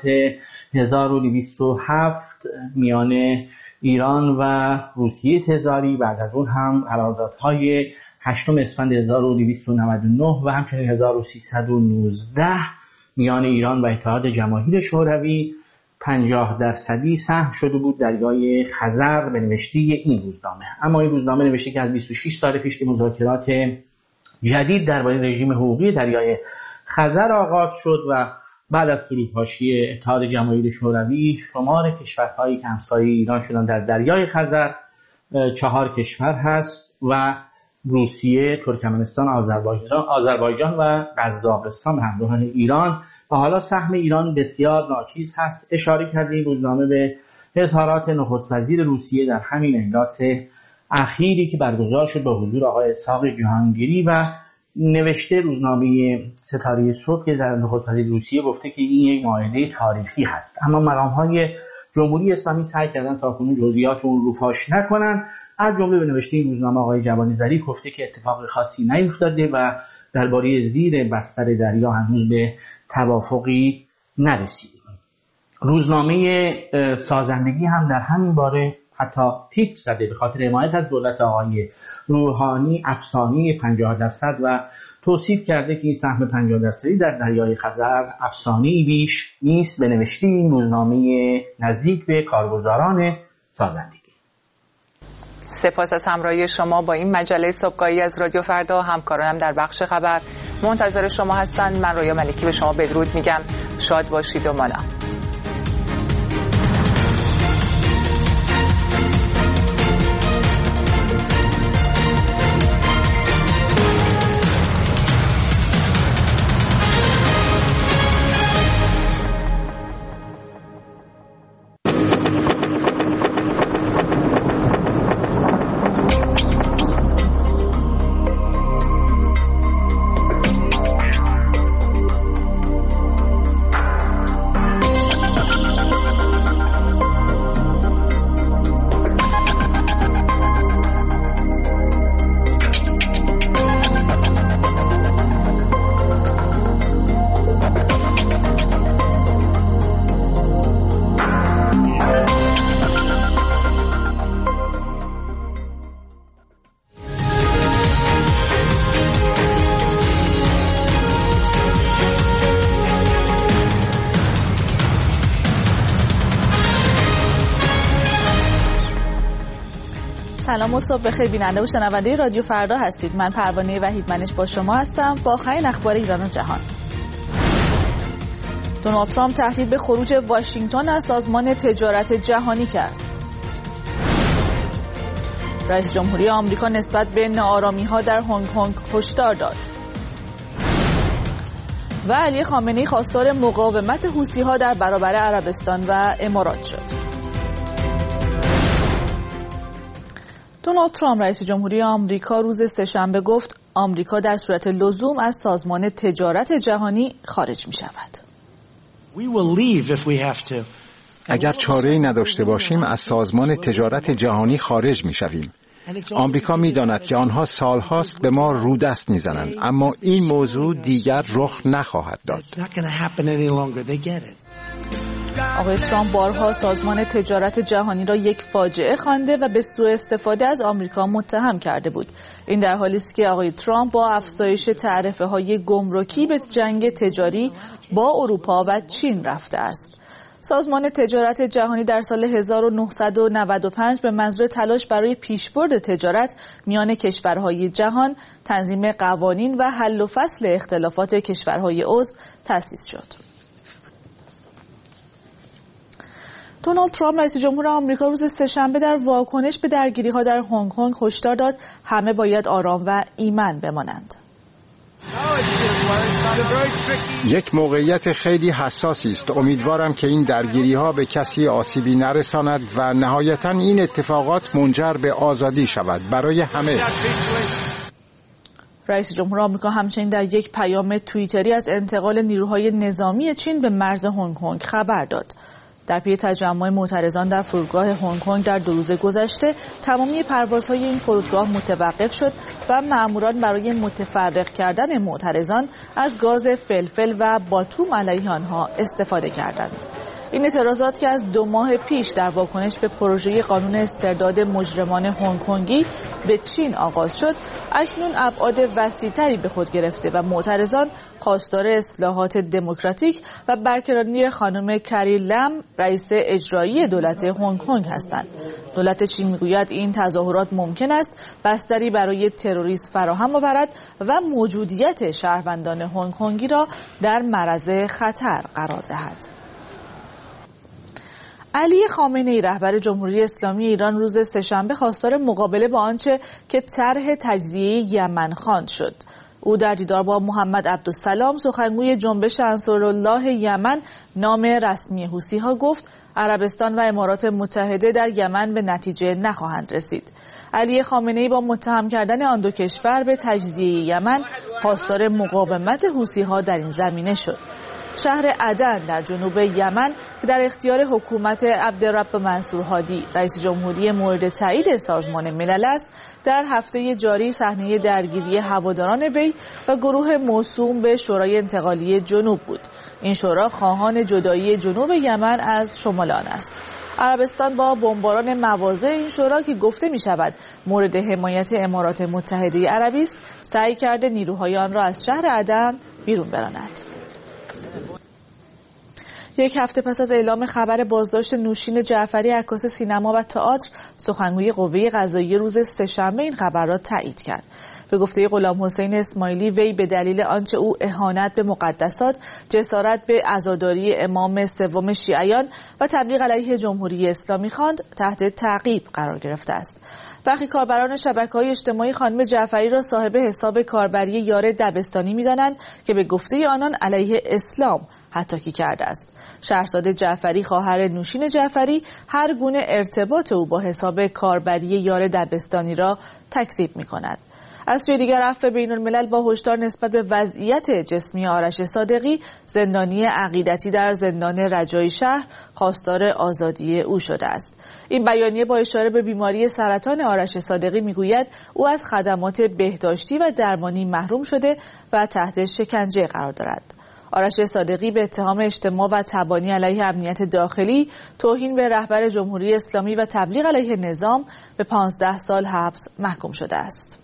1207 میان ایران و روسیه تزاری، بعد از اون هم قراردادهای 8 اسفند 1299 و همچنین 1319 میان ایران و اتحاد جماهیر شوروی 50% سهم شده بود دریای خزر به نوشته این روزنامه. اما این روزنامه نوشته که از 26 سال پیش که مذاکرات جدید درباره رژیم حقوقی دریای خزر آغاز شد و بعد از فروپاشی اتحاد جماهیر شوروی شمار کشورهایی که همسایه ایران شدن در دریای خزر 4 کشور هست و روسیه، ترکمنستان، آذربایجان و قزاقستان همراه ایران و حالا سهم ایران بسیار ناچیز هست. اشاره کرده این روزنامه به اظهارات نخست وزیر روسیه در همین اجلاس اخیری که برگزار شد با حضور آقای اسحاق جهانگیری و نوشته روزنامه ستاره صبح که در نخست وزیر روسیه گفته که این یک معاهده تاریخی هست، اما مقام‌های جمهوری اسلامی سعی کردن تاکنون جزئیات اون رو فاش نکنن. از جمله به نوشته این روزنامه آقای جوانی ظریف گفته که اتفاق خاصی نیفتاده و درباره زیر بستر دریا هنوز به توافقی نرسید. روزنامه سازندگی هم در همین باره حتی تیتر زده به خاطر حمایت از دولت آقای روحانی افسانه 50% و توصیف کرده که این سهم 50% در دریای خزر افسانه‌ای بیش نیست. به نوشته این روزنامه نزدیک به کارگزاران سازندگی. سپاس از همراهی شما با این مجله صبحگاهی از رادیو فردا. همکارانم در بخش خبر منتظر شما هستند. من رویا ملکی به شما بدرود میگم. شاد باشید و مانا. سلام و صبح بخیر بیننده و شنونده رادیو فردا هستید. من پروانه وحیدمنش با شما هستم با آخرین اخبار ایران و جهان. دونالد ترامپ تهدید به خروج واشنگتن از سازمان تجارت جهانی کرد. رئیس جمهوری آمریکا نسبت به ناآرامی‌ها در هنگ کنگ هشدار داد. و علی خامنه‌ای خواستار مقاومت حوثی‌ها در برابر عربستان و امارات شد. دونالد ترامپ رئیس جمهوری آمریکا روز سه‌شنبه گفت آمریکا در صورت لزوم از سازمان تجارت جهانی خارج می‌شود. اگر چاره‌ای نداشته باشیم از سازمان تجارت جهانی خارج می‌شویم. آمریکا می‌داند که آنها سال‌هاست به ما رودست می‌زنند، اما این موضوع دیگر رخ نخواهد داد. آقای ترامپ بارها سازمان تجارت جهانی را یک فاجعه خوانده و به سوء استفاده از آمریکا متهم کرده بود. این در حالی است که آقای ترامپ با افزایش تعرفه‌های گمرکی به جنگ تجاری با اروپا و چین رفته است. سازمان تجارت جهانی در سال 1995 به منظور تلاش برای پیشبرد تجارت میان کشورهای جهان، تنظیم قوانین و حل و فصل اختلافات کشورهای عضو تأسیس شد. دونالد ترامپ رئیس جمهور آمریکا روز سه‌شنبه در واکنش به درگیری‌ها در هنگ کنگ هشدار داد همه باید آرام و ایمن بمانند. یک موقعیت خیلی حساسی است. امیدوارم که این درگیری‌ها به کسی آسیبی نرساند و نهایتاً این اتفاقات منجر به آزادی شود برای همه. رئیس جمهور آمریکا همچنین در یک پیام توییتری از انتقال نیروهای نظامی چین به مرز هنگ کنگ خبر داد. در پی تجمع معترضان در فرودگاه هنگ کنگ در 2 روز گذشته تمامی پروازهای این فرودگاه متوقف شد و مأموران برای متفرق کردن معترضان از گاز فلفل و باتوم علیه آنها استفاده کردند. این اعتراضات که از 2 ماه پیش در واکنش به پروژه قانون استرداد مجرمان هنگ کنگی به چین آغاز شد، اکنون ابعاد وسیع‌تری به خود گرفته و معترضان خواستار اصلاحات دموکراتیک و برقراری خانم کری لم رئیس اجرایی دولت هنگ کنگ هستند. دولت چین میگوید این تظاهرات ممکن است بستری برای تروریسم فراهم آورد و موجودیت شهروندان هنگ کنگی را در معرض خطر قرار دهد. علی خامنه‌ای رهبر جمهوری اسلامی ایران روز سه‌شنبه خواستار مقابله با آنچه که طرح تجزیه یمن خواند شد. او در دیدار با محمد عبدالسلام سخنگوی جنبش انصارالله یمن نام رسمی حوثی‌ها گفت عربستان و امارات متحده در یمن به نتیجه نخواهند رسید. علی خامنه‌ای با متهم کردن آن 2 کشور به تجزیه یمن خواستار مقاومت حوثی‌ها در این زمینه شد. شهر عدن در جنوب یمن که در اختیار حکومت عبدالرب منصور هادی رئیس جمهوری مورد تایید سازمان ملل است، در هفته جاری صحنه درگیری هواداران وی و گروه موسوم به شورای انتقالی جنوب بود. این شورا خواهان جدایی جنوب یمن از شمال آن است. عربستان با بمباران مواضع این شورا که گفته می شود مورد حمایت امارات متحده عربی است، سعی کرده نیروهای آن را از شهر عدن بیرون براند. یک هفته پس از اعلام خبر بازداشت نوشین جعفری عکاس سینما و تئاتر، سخنگوی قوه قضاییه روز سه‌شنبه این خبر را تایید کرد. به گفته غلامحسین اسماعیلی، وی به دلیل آنچه او اهانت به مقدسات، جسارت به عزاداری امام سوم شیعیان و تبلیغ علیه جمهوری اسلامی خواند، تحت تعقیب قرار گرفته است. برخی کاربران شبکه‌های اجتماعی خانم جعفری را صاحب حساب کاربری یار دبستانی می‌دانند که به گفته آنان علیه اسلام حتی کرده است. شهرزاد جعفری خواهر نوشین جعفری هر گونه ارتباط او با حساب کاربری یار دبستانی را تکذیب می‌کند. از سوی دیگر عفو بین‌الملل با هشدار نسبت به وضعیت جسمی آرش صادقی، زندانی عقیدتی در زندان رجایی شهر خواستار آزادی او شده است. این بیانیه با اشاره به بیماری سرطان آرش صادقی میگوید او از خدمات بهداشتی و درمانی محروم شده و تحت شکنجه قرار دارد. آرش صادقی به اتهام اجتماع و تبانی علیه امنیت داخلی، توهین به رهبر جمهوری اسلامی و تبلیغ علیه نظام به 15 سال حبس محکوم شده است.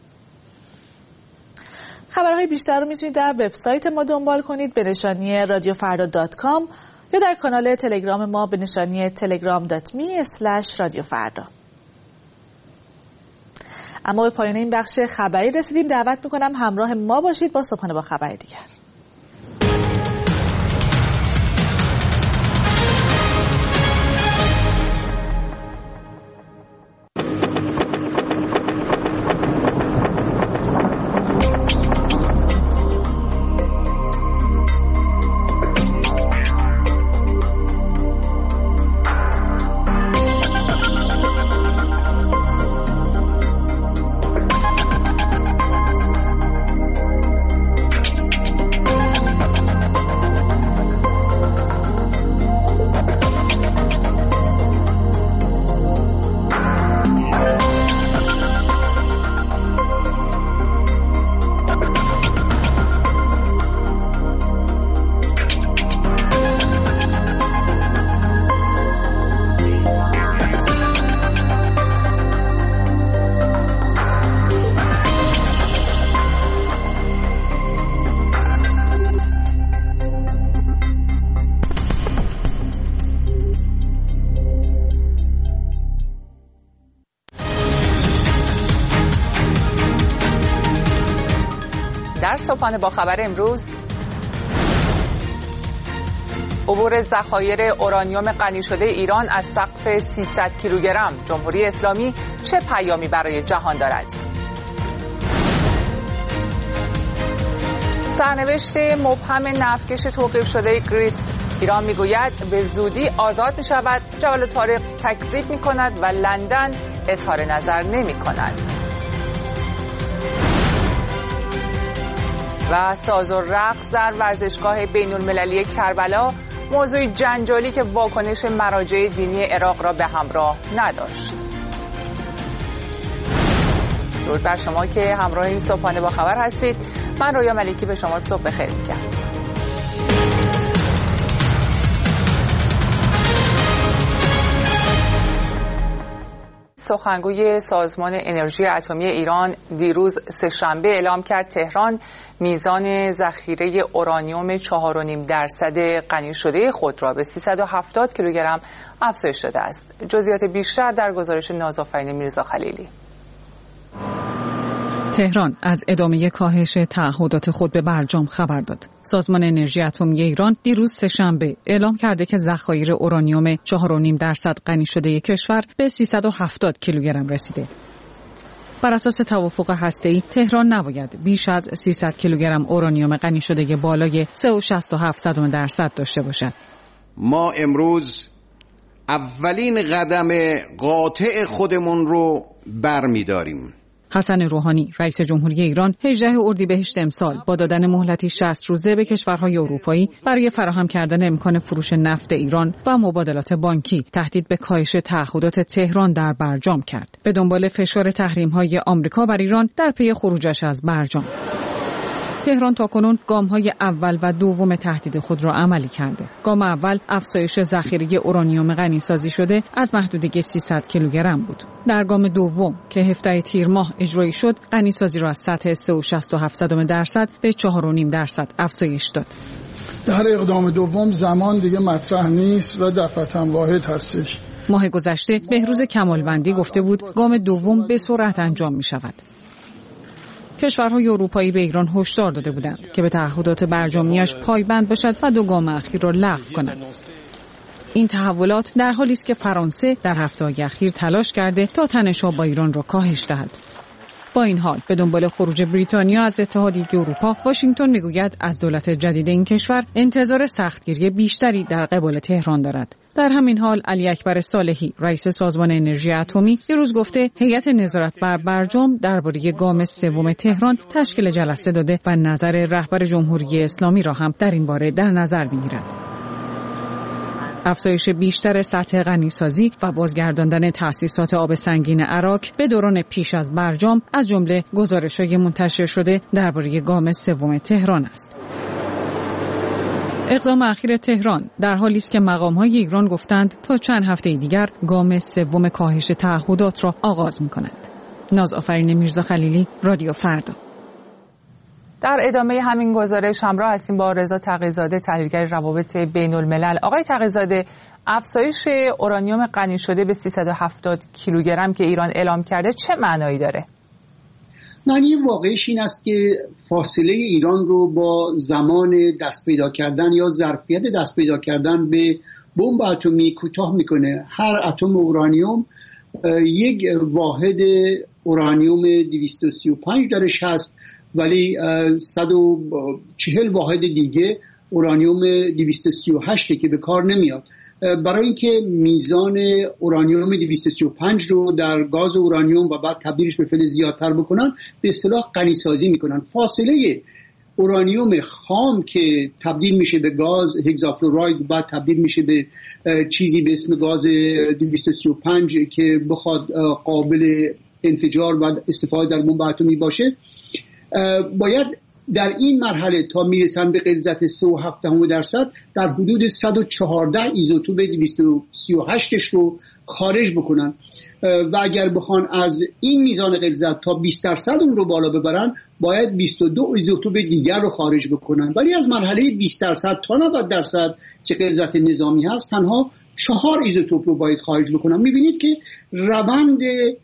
خبرهای بیشتر رو میتونید در وبسایت ما دنبال کنید به نشانی radiofarda.com یا در کانال تلگرام ما به نشانی telegram.me/radiofarda. اما به پایان این بخش خبری رسیدیم. دعوت میکنم همراه ما باشید با صبحانه با خبر دیگر. در صبحانه با خبر امروز، عبور ذخایر اورانیوم غنی شده ایران از سقف 300 کیلوگرم، جمهوری اسلامی چه پیامی برای جهان دارد؟ سرنوشت مبهم نفتکش توقیف شده گریس، ایران میگوید به زودی آزاد می شود، جبل طارق تکذیب می کند و لندن اظهار نظر نمی کند. و ساز و رقص در ورزشگاه بین‌المللی کربلا، موضوع جنجالی که واکنش مراجع دینی عراق را به همراه نداشت. درود بر شما که همراه این صبحانه با خبر هستید. من رویا ملکی به شما صبح بخیر میگم. سخنگوی سازمان انرژی اتمی ایران دیروز سه‌شنبه اعلام کرد تهران میزان ذخیره اورانیوم 4.5% غنی شده خود را به 370 کیلوگرم افزایش داده است. جزئیات بیشتر در گزارش نازآفرین میرزا خلیلی. تهران از ادامه کاهش تعهدات خود به برجام خبر داد. سازمان انرژی اتمی ایران دیروز سه‌شنبه اعلام کرده که ذخایر اورانیوم 4.5% غنی شده کشور به 370 کیلوگرم رسیده. بر اساس توافق هسته‌ای تهران نباید بیش از 300 کیلوگرم اورانیوم غنی شده بالای 3.67% داشته باشد. ما امروز اولین قدم قاطع خودمون رو برمی‌داریم. حسن روحانی رئیس جمهوری ایران 18 اردیبهشت امسال با دادن مهلتی 60 روزه به کشورهای اروپایی برای فراهم کردن امکان فروش نفت ایران و مبادلات بانکی تهدید به کاهش تعهدات تهران در برجام کرد. به دنبال فشار تحریم‌های آمریکا بر ایران در پی خروجش از برجام، تهران تاکنون گام‌های اول و دوم تهدید خود را عملی کرده. گام اول افزایش ذخیره اورانیوم غنی‌سازی شده از محدوده 300 کیلوگرم بود. در گام دوم که 17 تیر ماه اجرایی شد، غنی‌سازی را از سطح 3.67% به 4.5% افزایش داد. در اقدام دوم زمان دیگه مطرح نیست و دفعه واحد هستش. ماه گذشته بهروز کمالوندی گفته بود گام دوم به سرعت انجام می شود. کشورهای اروپایی به ایران هشدار داده بودند که به تعهدات برجامیش پایبند باشد و دو گام اخیر را لغو کند. این تحولات در حالی است که فرانسه در هفته‌های اخیر تلاش کرده تا تنش‌ها با ایران را کاهش دهد. با این حال به دنبال خروج بریتانیا از اتحادیه اروپا، واشنگتن میگوید از دولت جدید این کشور انتظار سختگیری بیشتری در قبال تهران دارد. در همین حال علی اکبر صالحی رئیس سازمان انرژی اتمی دیروز گفته هیئت نظارت بر برجام درباره گام سوم تهران تشکیل جلسه داده و نظر رهبر جمهوری اسلامی را هم در این باره در نظر می‌گیرد. افزایش بیشتر سطح غنی‌سازی و بازگرداندن تأسیسات آب سنگین عراق به دوران پیش از برجام از جمله گزارش‌های منتشر شده درباره گام سوم تهران است. اقدام اخیر تهران در حالی است که مقام‌های ایران گفتند تا چند هفته دیگر گام سوم کاهش تعهدات را آغاز می‌کند. نازآفرین میرزا خلیلی، رادیو فردا. در ادامه همین گزارش همراه هستیم با رضا تقی‌زاده، تحلیلگر روابط بین‌الملل. آقای تقی‌زاده، افزایش اورانیوم غنی شده به 370 کیلوگرم که ایران اعلام کرده چه معنایی داره؟ معنی واقعیش این است که فاصله ایران رو با زمان دست پیدا کردن یا ظرفیت دست پیدا کردن به بمب اتمی کوتاه میکنه. هر اتم اورانیوم یک واحد اورانیوم 235 درش هست، ولی 140 واحد دیگه اورانیوم 238 که به کار نمیاد. برای اینکه میزان اورانیوم 235 رو در گاز اورانیوم و بعد تبدیلش به فلز زیادتر بکنن، به اصطلاح غنیسازی میکنن. فاصله اورانیوم خام که تبدیل میشه به گاز هگزافلوراید و بعد تبدیل میشه به چیزی به اسم گاز 235 که بخواد قابل انفجار و استفاده در بمب اتمی باشه، باید در این مرحله تا میرسن به غلظت 3.7% در حدود 114 ایزوتوپ 238 رو خارج بکنن و اگر بخوان از این میزان غلظت تا 20% اون رو بالا ببرن، باید 22 ایزوتوپ دیگر رو خارج بکنن. ولی از مرحله 20% تا 90% که غلظت نظامی هست، تنها 4 ایزوتوپ رو باید خارج بکنن. میبینید که روند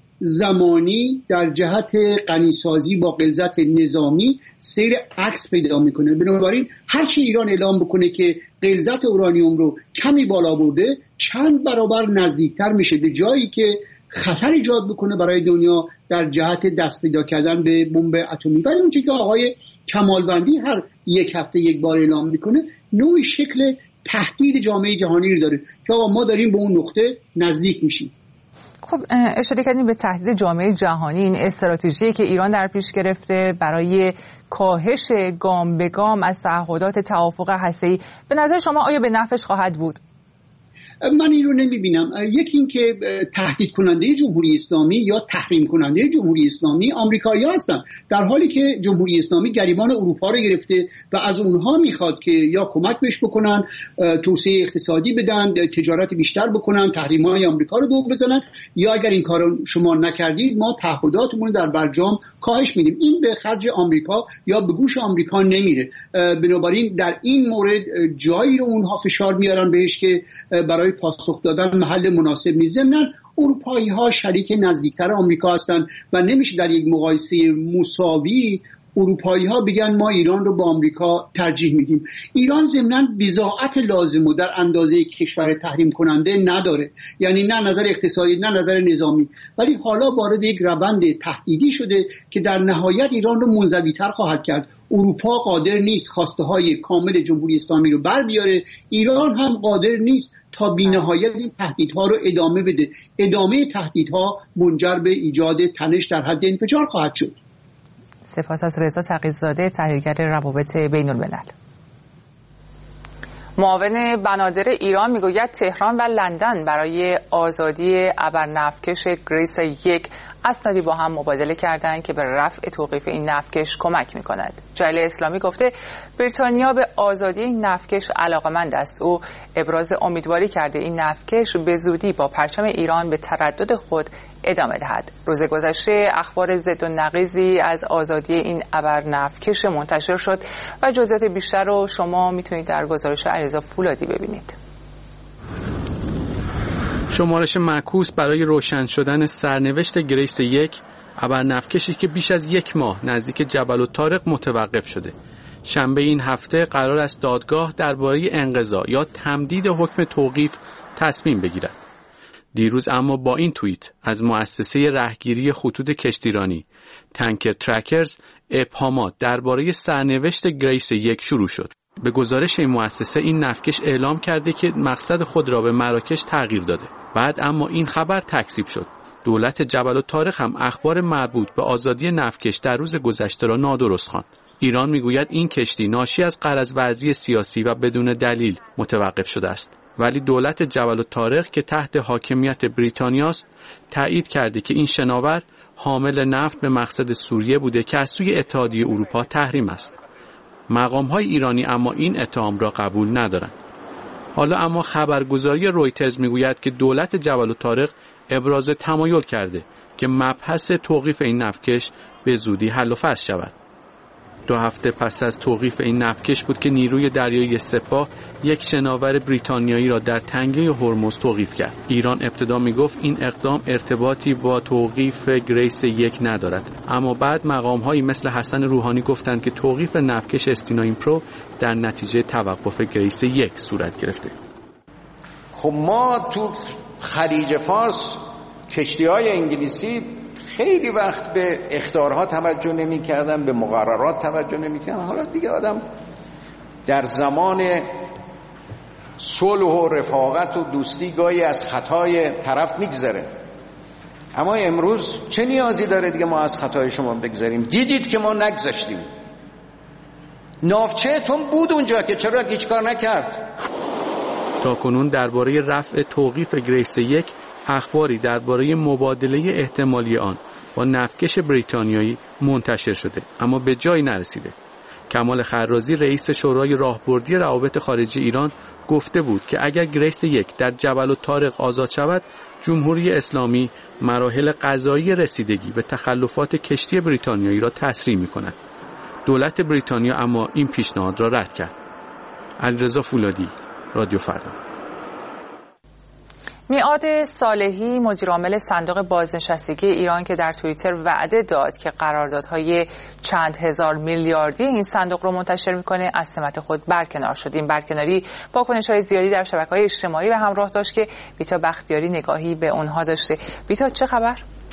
زمانی در جهت غنیسازی با غلظت نظامی سیر عکس پیدا میکنه. بنابراین هرچی ایران اعلام بکنه که غلظت اورانیوم رو کمی بالا برده، چند برابر نزدیکتر میشه به جایی که خطر ایجاد بکنه برای دنیا در جهت دست پیدا کردن به بمب اتمی. ولی اون چیزی که آقای کمالوندی هر یک هفته یک بار اعلام میکنه، نوعی شکل تهدید جامعه جهانی رو داره که آقا ما داریم به اون نقطه نزدیک میشیم. خب اشاره کردیم به تهدید جامعه جهانی، این استراتژی که ایران در پیش گرفته برای کاهش گام به گام از تعهدات توافق هسته‌ای، به نظر شما آیا به نفعش خواهد بود؟ من این رو نمیبینم. یکی این که تهدید کننده جمهوری اسلامی یا تحریم کننده جمهوری اسلامی آمریکایی‌ها هستن، در حالی که جمهوری اسلامی گریبان اروپا رو گرفته و از اونها میخواد که یا کمک بهش بکنن، توسعه اقتصادی بدن، تجارت بیشتر بکنن، تحریم‌های آمریکا رو دور بزنن، یا اگر این کارو شما نکردید ما تعهداتمون در برجام کاهش میدیم. این به خرج آمریکا یا به گوش آمریکا نمیره. بنابراین در این مورد جایی رو اونها فشار میارن بهش که برای پاسخ دادن محل مناسب نیست. ضمناً اروپایی‌ها شریک نزدیکتر آمریکا هستند و نمیشه در یک مقایسه مساوی اروپایی‌ها بگن ما ایران رو با آمریکا ترجیح میدیم. ایران ضمناً بضاعت لازمو در اندازه کشور تحریم کننده نداره، یعنی نه نظر اقتصادی نه نظر نظامی، ولی حالا وارد یک روند تهدیدی شده که در نهایت ایران رو منزوی‌تر خواهد کرد. اروپا قادر نیست خواسته‌های کامل جمهوری اسلامی رو بر بیاره، ایران هم قادر نیست تا بی‌نهایت این تهدیدها رو ادامه بده. ادامه تهدیدها منجر به ایجاد تنش در حد انفجار خواهد شد. سپاس از رضا تقی‌زاده، تحلیلگر روابط بین‌الملل. معاون بنادر ایران میگوید تهران و لندن برای آزادی ابرنفتکش گریس 1 اسنادی با هم مبادله کردند که به رفع توقیف این نفتکش کمک می‌کند. جلیل اسلامی گفته بریتانیا به آزادی این نفتکش علاقه‌مند است. او ابراز امیدواری کرده این نفتکش به زودی با پرچم ایران به تردد خود ادامه دهد. روز گذشته اخبار ضد و نقیضی از آزادی این ابرنفتکش منتشر شد و جزئیات بیشتر رو شما میتونید در گزارش علیرضا فولادی ببینید. شمارش معکوس برای روشن شدن سرنوشت گریس 1 ابرنفتکشی که بیش از یک ماه نزدیک جبل الطارق متوقف شده. شنبه این هفته قرار است دادگاه درباره انقضا یا تمدید حکم توقیف تصمیم بگیرد. دیروز اما با این توییت از مؤسسه رهگیری خطوط کشتیرانی تانکر ترکرز ابهامات درباره سرنوشت گریس 1 شروع شد. به گزارش این مؤسسه این نفتکش اعلام کرده که مقصد خود را به مراکش تغییر داده. بعد اما این خبر تکذیب شد. دولت جبل الطارق هم اخبار مربوط به آزادی نفتکش در روز گذشته را نادرست خواند. ایران میگوید این کشتی ناشی از غرض‌ورزی سیاسی و بدون دلیل متوقف شده است. ولی دولت جبل الطارق که تحت حاکمیت بریتانیاست تایید کرده که این شناور حامل نفت به مقصد سوریه بوده که از سوی اتحادیه اروپا تحریم است. مقام‌های ایرانی اما این اتهام را قبول ندارند. حالا اما خبرگزاری رویترز میگوید که دولت جبل الطارق ابراز تمایل کرده که مبحث توقیف این نفتکش به زودی حل و فصل شود. 2 هفته پس از توقیف این نفتکش بود که نیروی دریایی سپاه یک شناور بریتانیایی را در تنگه هرمز توقیف کرد. ایران ابتدا میگفت این اقدام ارتباطی با توقیف گریس 1 ندارد، اما بعد مقام‌هایی مثل حسن روحانی گفتند که توقیف نفتکش استیناین پرو در نتیجه توقف گریس 1 صورت گرفته. خب ما تو خلیج فارس کشتی‌های انگلیسی خیلی وقت به اخطارها توجه نمی‌کردن، به مقررات توجه نمی‌کردن. حالا دیگه آدم در زمان صلح و رفاقت و دوستی گاهی از خطای طرف میگذره، اما امروز چه نیازی داره دیگه ما از خطای شما بگذاریم؟ دیدید که ما نگذاشتیم. ناوچه‌تون بود اونجا که چرا هیچ کار نکرد؟ تاکنون درباره رفع توقیف گریس 1 اخباری درباره مبادله احتمالی آن با نفتکش بریتانیایی منتشر شده، اما به جایی نرسیده. کمال خرازی رئیس شورای راهبردی روابط خارجی ایران گفته بود که اگر گریس 1 در جبل الطارق آزاد شود، جمهوری اسلامی مراحل قضایی رسیدگی به تخلفات کشتی بریتانیایی را تسریع می‌کند. دولت بریتانیا اما این پیشنهاد را رد کرد. علیرضا فولادی، رادیو فردا. میعاد صالحی مدیرعامل صندوق بازنشستگی ایران که در توییتر وعده داد که قراردادهای چند هزار میلیاردی این صندوق رو منتشر میکنه، از سمت خود برکنار شد. این برکناری واکنش‌های زیادی در شبکه‌های اجتماعی به همراه داشت که بیتا بختیاری نگاهی به اونها داشته. بیتا چه خبر؟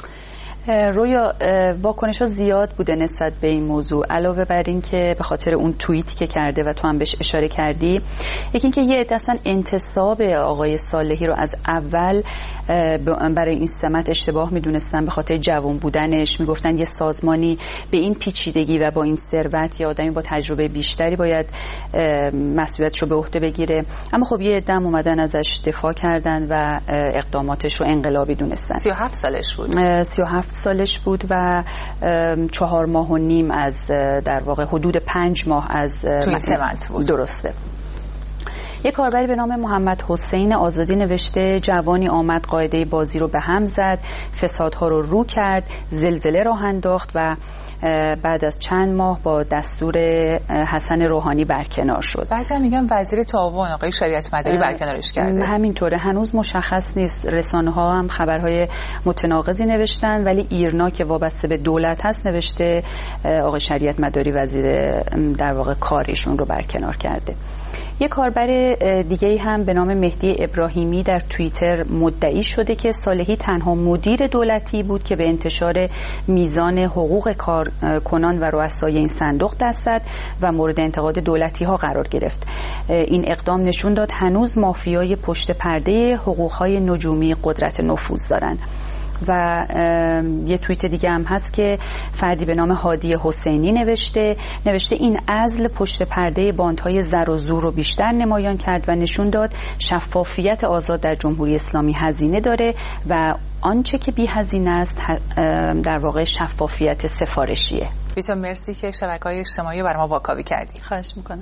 رویا واکنش ها زیاد بوده نسبت به این موضوع، علاوه بر این که به خاطر اون توییتی که کرده و تو هم بهش اشاره کردی، یکی این که یه عده اصلا انتصاب آقای صالحی رو از اول برای این سمت اشتباه میدونستن به خاطر جوان بودنش. میگفتن یه سازمانی به این پیچیدگی و با این ثروت یا آدمی با تجربه بیشتری باید مسئولیتش رو به عهده بگیره، اما خب یه عده اومدن ازش دفاع کردن و اقداماتش رو انقلابی دونستن. 37 سالش بود. 37 سالش بود و 4 ماه و نیم از در واقع حدود 5 ماه از سمت بود. درسته. یک کاربری به نام محمد حسین آزادی نوشته جوانی آمد قاعده بازی رو به هم زد، فسادها رو کرد، زلزله راه انداخت و بعد از چند ماه با دستور حسن روحانی برکنار شد. بعضی میگن وزیر تعاون آقای شریعت مداری برکنارش کرده. همینطوره، هنوز مشخص نیست. رسانه‌ها هم خبرهای متناقضی نوشتن، ولی ایرنا که وابسته به دولت هست نوشته آقای شریعت مداری وزیر در واقع کاریشون رو برکنار کرده. یک کاربر دیگه هم به نام مهدی ابراهیمی در توییتر مدعی شده که صالحی تنها مدیر دولتی بود که به انتشار میزان حقوق کارکنان و رؤسای این صندوق دست زد و مورد انتقاد دولتی ها قرار گرفت. این اقدام نشون داد هنوز مافیای پشت پرده حقوقهای نجومی قدرت نفوذ دارن. و یه توییت دیگه هم هست که فردی به نام هادی حسینی نوشته این عزل پشت پرده باندهای زر و زور رو بیشتر نمایان کرد و نشون داد شفافیت آزاد در جمهوری اسلامی هزینه داره و آنچه که بی هزینه است در واقع شفافیت سفارشیه. بیتا مرسی که شبکه‌های اجتماعی برای ما واکاوی کردی. خواهش میکنم.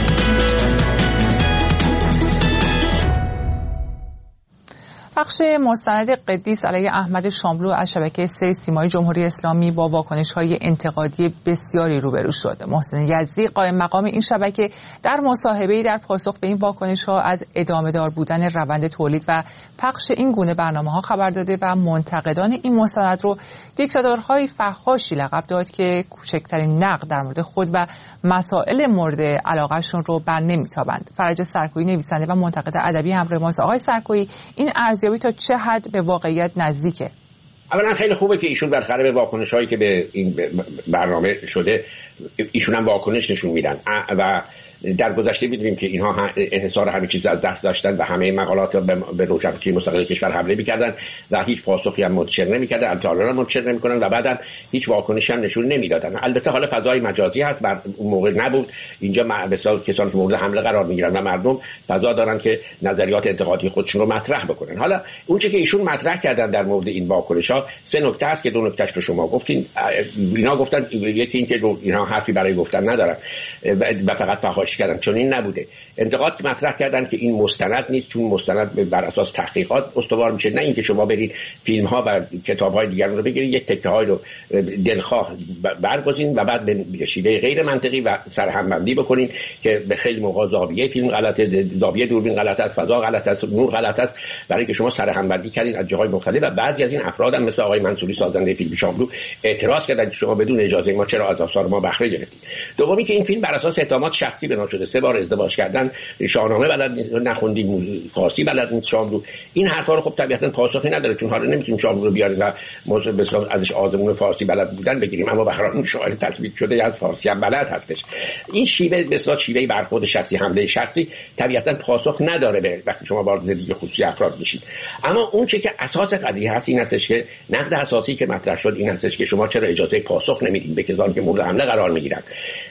بخش مستند قدیس علیه احمد شاملو از شبکه 3 سیمای جمهوری اسلامی با واکنش‌های انتقادی بسیاری روبرو شد. محسن یزدی قائم مقام این شبکه در مصاحبه‌ای در پاسخ به این واکنش‌ها از ادامه‌دار بودن روند تولید و پخش این گونه برنامه‌ها خبر داده و منتقدان این مستند رو دیکتاتورهای فحاشی لقب داد که کوچکترین نقد در مورد خود و مسائل مورد علاقه‌شون رو بر نمی‌تابند. فرج سرکویی نویسنده و منتقد ادبی همراه ماست. آقای سرکویی، این ارزیابی تا چه حد به واقعیت نزدیکه؟ اولا خیلی خوبه که ایشون برخلاف واکنش‌هایی که به این برنامه شده ایشون هم واکنش نشون میدن و در گذشته می‌دونیم که اینها انحصار همه چیز از دست داشتن و همه مقالات به روشنفکری مستقل کشور حمله می‌کردن و هیچ پاسخی هم منتشر نمی‌کردن، البته حالا منتشر نمی‌کنن و بعداً هیچ واکنشی هم نشون نمیدادن. البته حالا فضای مجازی هست، بر اون موقع نبود. اینجا مثلا کسانی که مورد حمله قرار می‌گیرن و مردم فضا دارن که نظریات انتقادی خودشون رو مطرح بکنن. حالا اون چیزی که ایشون مطرح کردن در مورد این واکنش‌ها اینجا سه نکته است که دو نکتهش رو شما گفتین. اینا گفتن یکی این که اینا حرفی برای گفتن ندارن و فقط فحاشی کردن، چون این نبوده. انتقاد مطرح کردن که این مستند نیست، چون مستند بر اساس تحقیقات استوار میشه، نه اینکه شما برید فیلم ها و کتاب های دیگر رو بگیرید یک تکه های رو دلخواه برگزین و بعد به شیوه غیر منطقی و سرهمبندی بکنین که به خیلی موقع زاویه فیلم غلطه، زاویه دوربین غلط است، فضا غلط است، نور غلط است، برای که شما سرهمبندی کردین از جاهای مختلف. و بعضی از این افراد هم مثل آقای منصوری سازنده فیلم شاملو اعتراض کردن که شما بدون اجازه ما چرا از آثار ما بهره گرفتید. دومی که این فیلم بر اساس اتهامات شخصی بنا شده، 3 بار ازدواج کردن، شاهنامه بلد نخوندیم، فارسی بلد نیست شاملو. این حرفا رو خب طبیعتا پاسخی نداره، چون حالا نمیتونیم شاملو رو بیاریم و مثلا ازش آزمون فارسی بلد بودن بگیریم، اما به هر حال شاعر تصویب شده از فارسی هم بلد هستش. این شیوه مثلا شیوه برخورد شخصی، حمله شخصی طبیعتا پاسخ نداره به وقتی شما وارد زندگی خصوصی افراد میشید. اما اون چه که اساس قضیه هست این هستش که نقد اساسی که مطرح شد این هستش که شما چرا اجازه پاسخ نمیدید به کسانی که مورد حمله قرار میگیرن.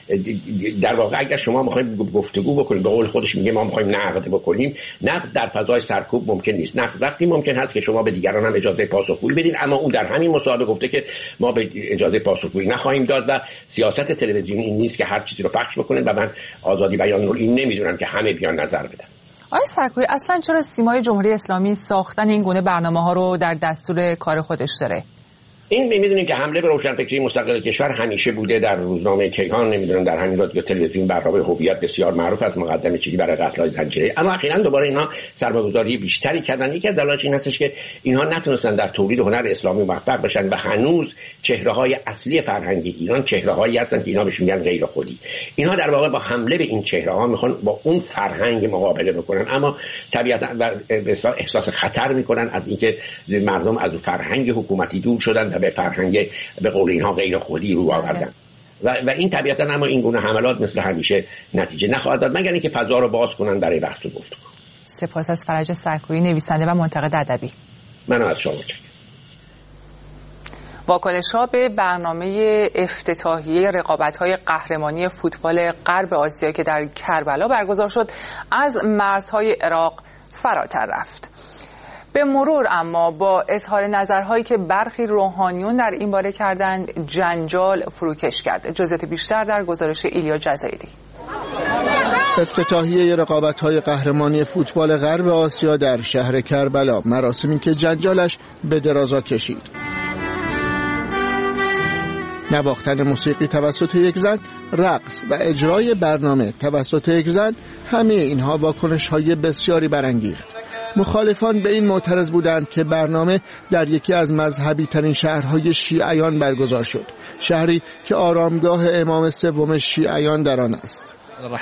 در واقع اگر شما میخواید گفتگو بکنید، به قول خودش میگه ما میخوایم نقد بکنیم، نقد در فضای سرکوب ممکن نیست. نقد وقتی ممکن هست که شما به دیگران هم اجازه پاسخگویی بدین، اما اون در همین مصاحبه گفته که ما به اجازه پاسخگویی نخواهیم داد و سیاست تلویزیونی این نیست که هر چیزی رو پخش بکنه و من آزادی بیان رو این نمیدونم که همه بیان نظر بدن. آقای سرکوبی، اصلا چرا سیمای جمهوری اسلامی ساختن این گونه برنامه‌ها رو در دستور کار خودش داره؟ این می‌دونید که حمله به روشنفکری مستقل کشور همیشه بوده. در روزنامه کیهان، نمیدونم در همین رادیو تلویزیون برنامه هویت بسیار معروف از مقدمه چیزی برای قتل‌های زنجیره، اما اخیراً دوباره اینا سرمایه‌گذاری بیشتری کردن. یکی از دلایلش این هستش که اینها نتونستن در تولید هنر اسلامی موفق بشن و هنوز چهره‌های اصلی فرهنگ ایران چهره‌هایی هستن که اینا بهش میگن غیر خودی. اینها در واقع با حمله به این چهره‌ها میخوان با اون فرهنگ مقابله بکنن، اما طبیعتاً احساس خطر میکنن از اینکه مردم از فرهنگ حکومتی دور شدن و به فرهنگ به قول اینها غیر خودی رو آوردن و این طبیعتاً اما این گونه حملات مثل همیشه نتیجه نخواهد داد مگر اینکه فضا رو باز کنن برای بحث و گفتگو. سپاس از فرج سرکوبی، نویسنده و منتقد ادبی. من از شما متشکرم. واکنش‌ها به برنامه افتتاحیه رقابت‌های قهرمانی فوتبال غرب آسیا که در کربلا برگزار شد از مرزهای عراق فراتر رفت. به مرور اما با اظهار نظرهایی که برخی روحانیون در این باره کردند جنجال فروکش کرد. جزئیات بیشتر در گزارش ایلیا جزایری. افتتاحیه رقابت‌های قهرمانی فوتبال غرب آسیا در شهر کربلا، مراسمی که جنجالش به درازا کشید. نواختن موسیقی توسط یک زن، رقص و اجرای برنامه توسط یک زن، همه اینها واکنش‌های بسیاری برانگیخت. مخالفان به این معترض بودند که برنامه در یکی از مذهبی ترین شهرهای شیعیان برگزار شد، شهری که آرامگاه امام سوم شیعیان در آن است.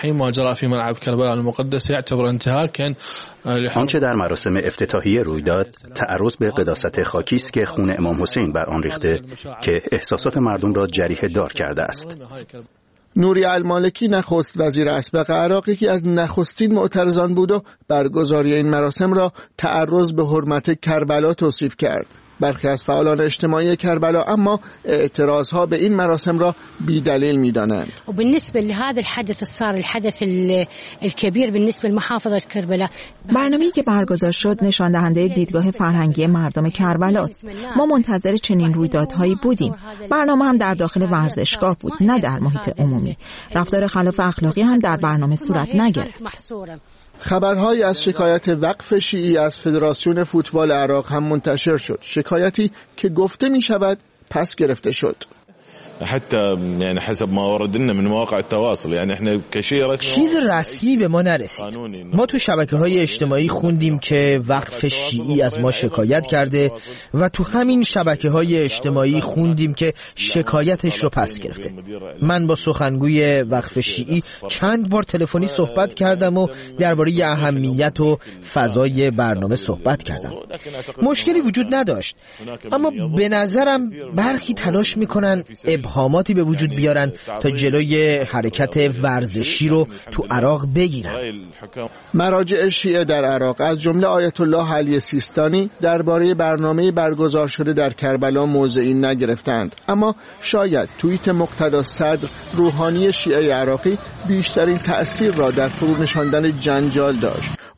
آنچه در مراسم افتتاحیه روی داد تعرض به قداست خاکی است که خون امام حسین بر آن ریخته که احساسات مردم را جریحه دار کرده است. نوری المالکی نخست وزیر اسبق عراق یکی از نخستین معترضان بود و برگزاری این مراسم را تعرض به حرمت کربلا توصیف کرد. برخی از فعالان اجتماعی کربلا اما اعتراضها به این مراسم را بی‌دلیل می‌دانند. وبالنسبه لهذا الحدث صار الحدث الكبير بالنسبه لمحافظه کربلا، برنامه‌ای که برگزار شد نشان دهنده دیدگاه فرهنگی مردم کربلا است. ما منتظر چنین رویدادهایی بودیم. برنامه هم در داخل ورزشگاه بود، نه در محیط عمومی. رفتار خلاف اخلاقی هم در برنامه صورت نگرفت. خبرهایی از شکایت وقف شیعی از فدراسیون فوتبال عراق هم منتشر شد، شکایتی که گفته می شود پس گرفته شد. حتی یعنی حسب ما ورد لنا من مواقع التواصل، یعنی احنا كشيء رسمي چیز رسمی به ما نرسید. ما تو شبکه‌های اجتماعی خوندیم که وقف شیعی از ما شکایت کرده و تو همین شبکه‌های اجتماعی خوندیم که شکایتش رو پس گرفته. من با سخنگوی وقف شیعی چند بار تلفنی صحبت کردم و درباره اهمیت و فضای برنامه صحبت کردم. مشکلی وجود نداشت، اما به نظرم برخی تلاش میکنن ابهاماتی به وجود بیارن تا جلوی حرکت ورزشی رو تو عراق بگیرن. مراجع شیعه در عراق از جمله آیت الله علی سیستانی درباره برنامه برگزار شده در کربلا موضعی نگرفتند، اما شاید توییت مقتدا صدر روحانی شیعه عراقی بیشترین تأثیر را در فرو نشاندن جنجال داشت.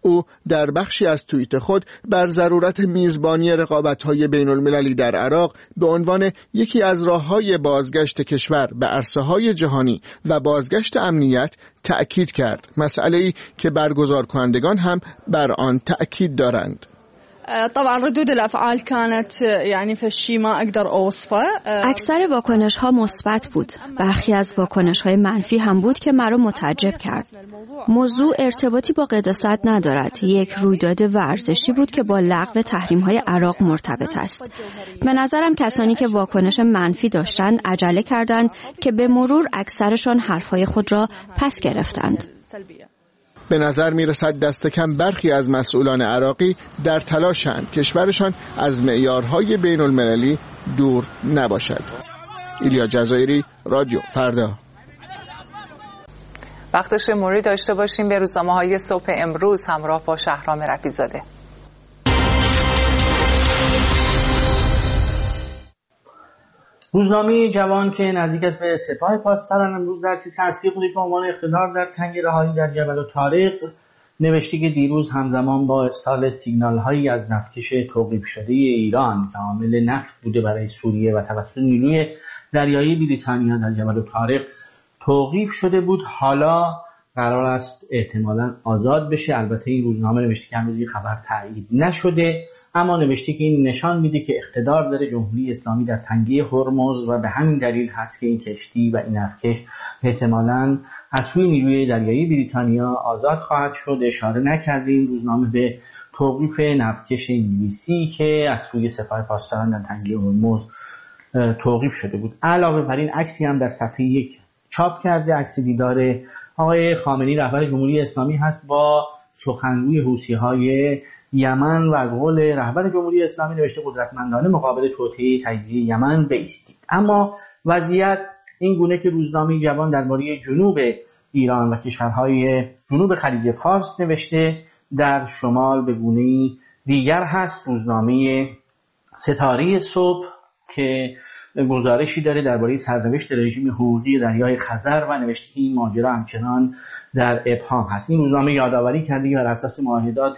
او در بخشی از توییت خود بر ضرورت میزبانی رقابت‌های بین‌المللی در عراق به عنوان یکی از راه‌های بازگشت کشور به عرصه‌های جهانی و بازگشت امنیت تأکید کرد، مسئله‌ای که برگزارکنندگان هم بر آن تأکید دارند. طبعا ردود الافعال كانت يعني فشي ما اقدر اوصفه. اکثر واکنش ها مثبت بود. برخی از واکنش های منفی هم بود که مرا متعجب کرد. موضوع ارتباطی با قداست ندارد. یک رویداد ورزشی بود که با لغو تحریم های عراق مرتبط است. به نظرم کسانی که واکنش منفی داشتند عجله کردند که به مرور اکثرشان حرفهای خود را پس گرفتند. به نظر می رسد دست کم برخی از مسئولان عراقی در تلاشند کشورشان از معیارهای بین المللی دور نباشد. ایلیا جزایری، رادیو فردا. وقت شماری داشته باشیم به روزنامه‌های صبح امروز همراه با شهرام رفیع‌زاده. روزنامه جوان که نزدیک است به سپاه پاسداران امروز در تصدیق خودش به عنوان اقتدار در تنگ رهایی در جبل الطارق نوشته که دیروز همزمان با ارسال سیگنال‌هایی از نفتکش توقیف شده ایران که حامل نفت بوده برای سوریه و توسط نیروی دریایی بریتانیا در جبل الطارق توقیف شده بود، حالا قرار است احتمالاً آزاد بشه. البته این روزنامه نوشته که هنوز خبر تایید نشده، اما نوشته که این نشان میده که اقتدار داره جمهوری اسلامی در تنگه هرمز و به همین دلیل هست که این کشتی و این نفتکش احتمالاً از سوی نیروی دریایی بریتانیا آزاد خواهد شد. اشاره نکرده این روزنامه به توقیف نفتکش انگلیسی که از سوی سپاه پاسداران در تنگه هرمز توقیف شده بود. علاوه بر این عکسی هم در صفحه 1 چاپ کرده، عکس دیدار آقای خامنه‌ای رهبر جمهوری اسلامی هست با سخنگوی حوثی‌های یمن و از قول رهبر جمهوری اسلامی نوشته قدرتمندانه مقابل توطئه تجزیه یمن بایستید. اما وضعیت این گونه که روزنامه جوان درباره جنوب ایران و کشورهای جنوب خلیج فارس نوشته، در شمال به گونه‌ای دیگر هست. روزنامه ستاره صبح که گزارشی داره درباره سرنوشت رژیم حقوقی دریای خزر و نوشته که این ماجرا همچنان در ابهام هست. این روزنامه یادآوری کرده که بر اساس معاهدات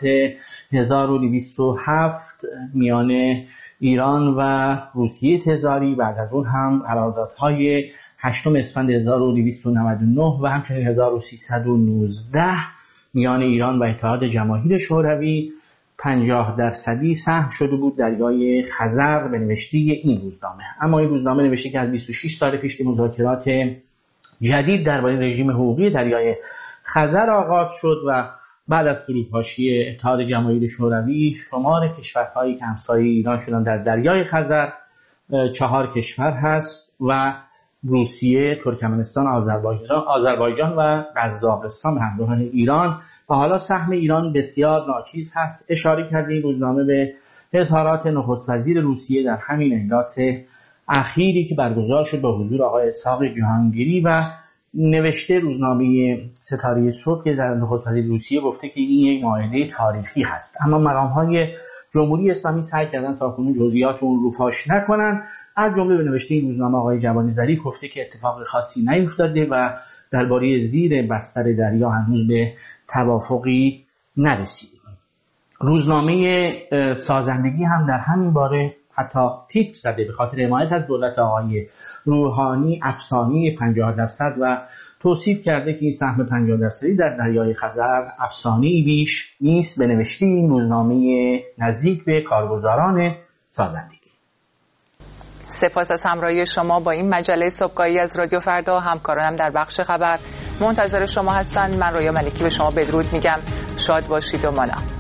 1207 میان ایران و روسیه تزاری، بعد از اون هم قراردادهای 8 اسفند 1299 و همچنین 1319 میان ایران و اتحاد جماهیر شوروی 50% سهم شده بود دریای خزر به نوشته این روزنامه. اما این روزنامه نوشته که از 26 سال پیش که مذاکرات جدید درباره رژیم حقوقی دریای خزر آغاز شد و بعد از فروپاشی اتحاد جماهیر شوروی شمار کشورهایی که همسایه ایران شدن در دریای خزر 4 کشور هست و روسیه، ترکمنستان، آذربایجان و قزاقستان به همراه ایران و حالا سهم ایران بسیار ناچیز هست. اشاره کرده این روزنامه به اظهارات نخست وزیر روسیه در همین اجلاس اخیری که برگزار شد با حضور آقای اسحاق جهانگیری و نوشته روزنامه ستاره صبح که در نخست وزیر روسیه گفته که این یک معاهده تاریخی هست، اما مقام‌های جمهوری اسلامی سعی کردن تاکنون جزئیات اون رو فاش نکنن. از جمله به نوشته این روزنامه آقای جوانی ظریف گفته که اتفاق خاصی نیفتاده و درباره زیر بستر دریا هنوز به توافقی نرسید. روزنامه سازندگی هم در همین باره حتی تیتر زده به خاطر حمایت از دولت آقای روحانی افسانه 50% و توصیف کرده که این سهم 50% در دریای خزر افسانه‌ای بیش نیست. به نوشته این روزنامه نزدیک به کارگزاران سازندگی. سپاس از همراهی شما با این مجله صبحگاهی از رادیو فردا. همکارانم در بخش خبر منتظر شما هستند. من رویا ملکی به شما بدرود میگم. شاد باشید و مانا.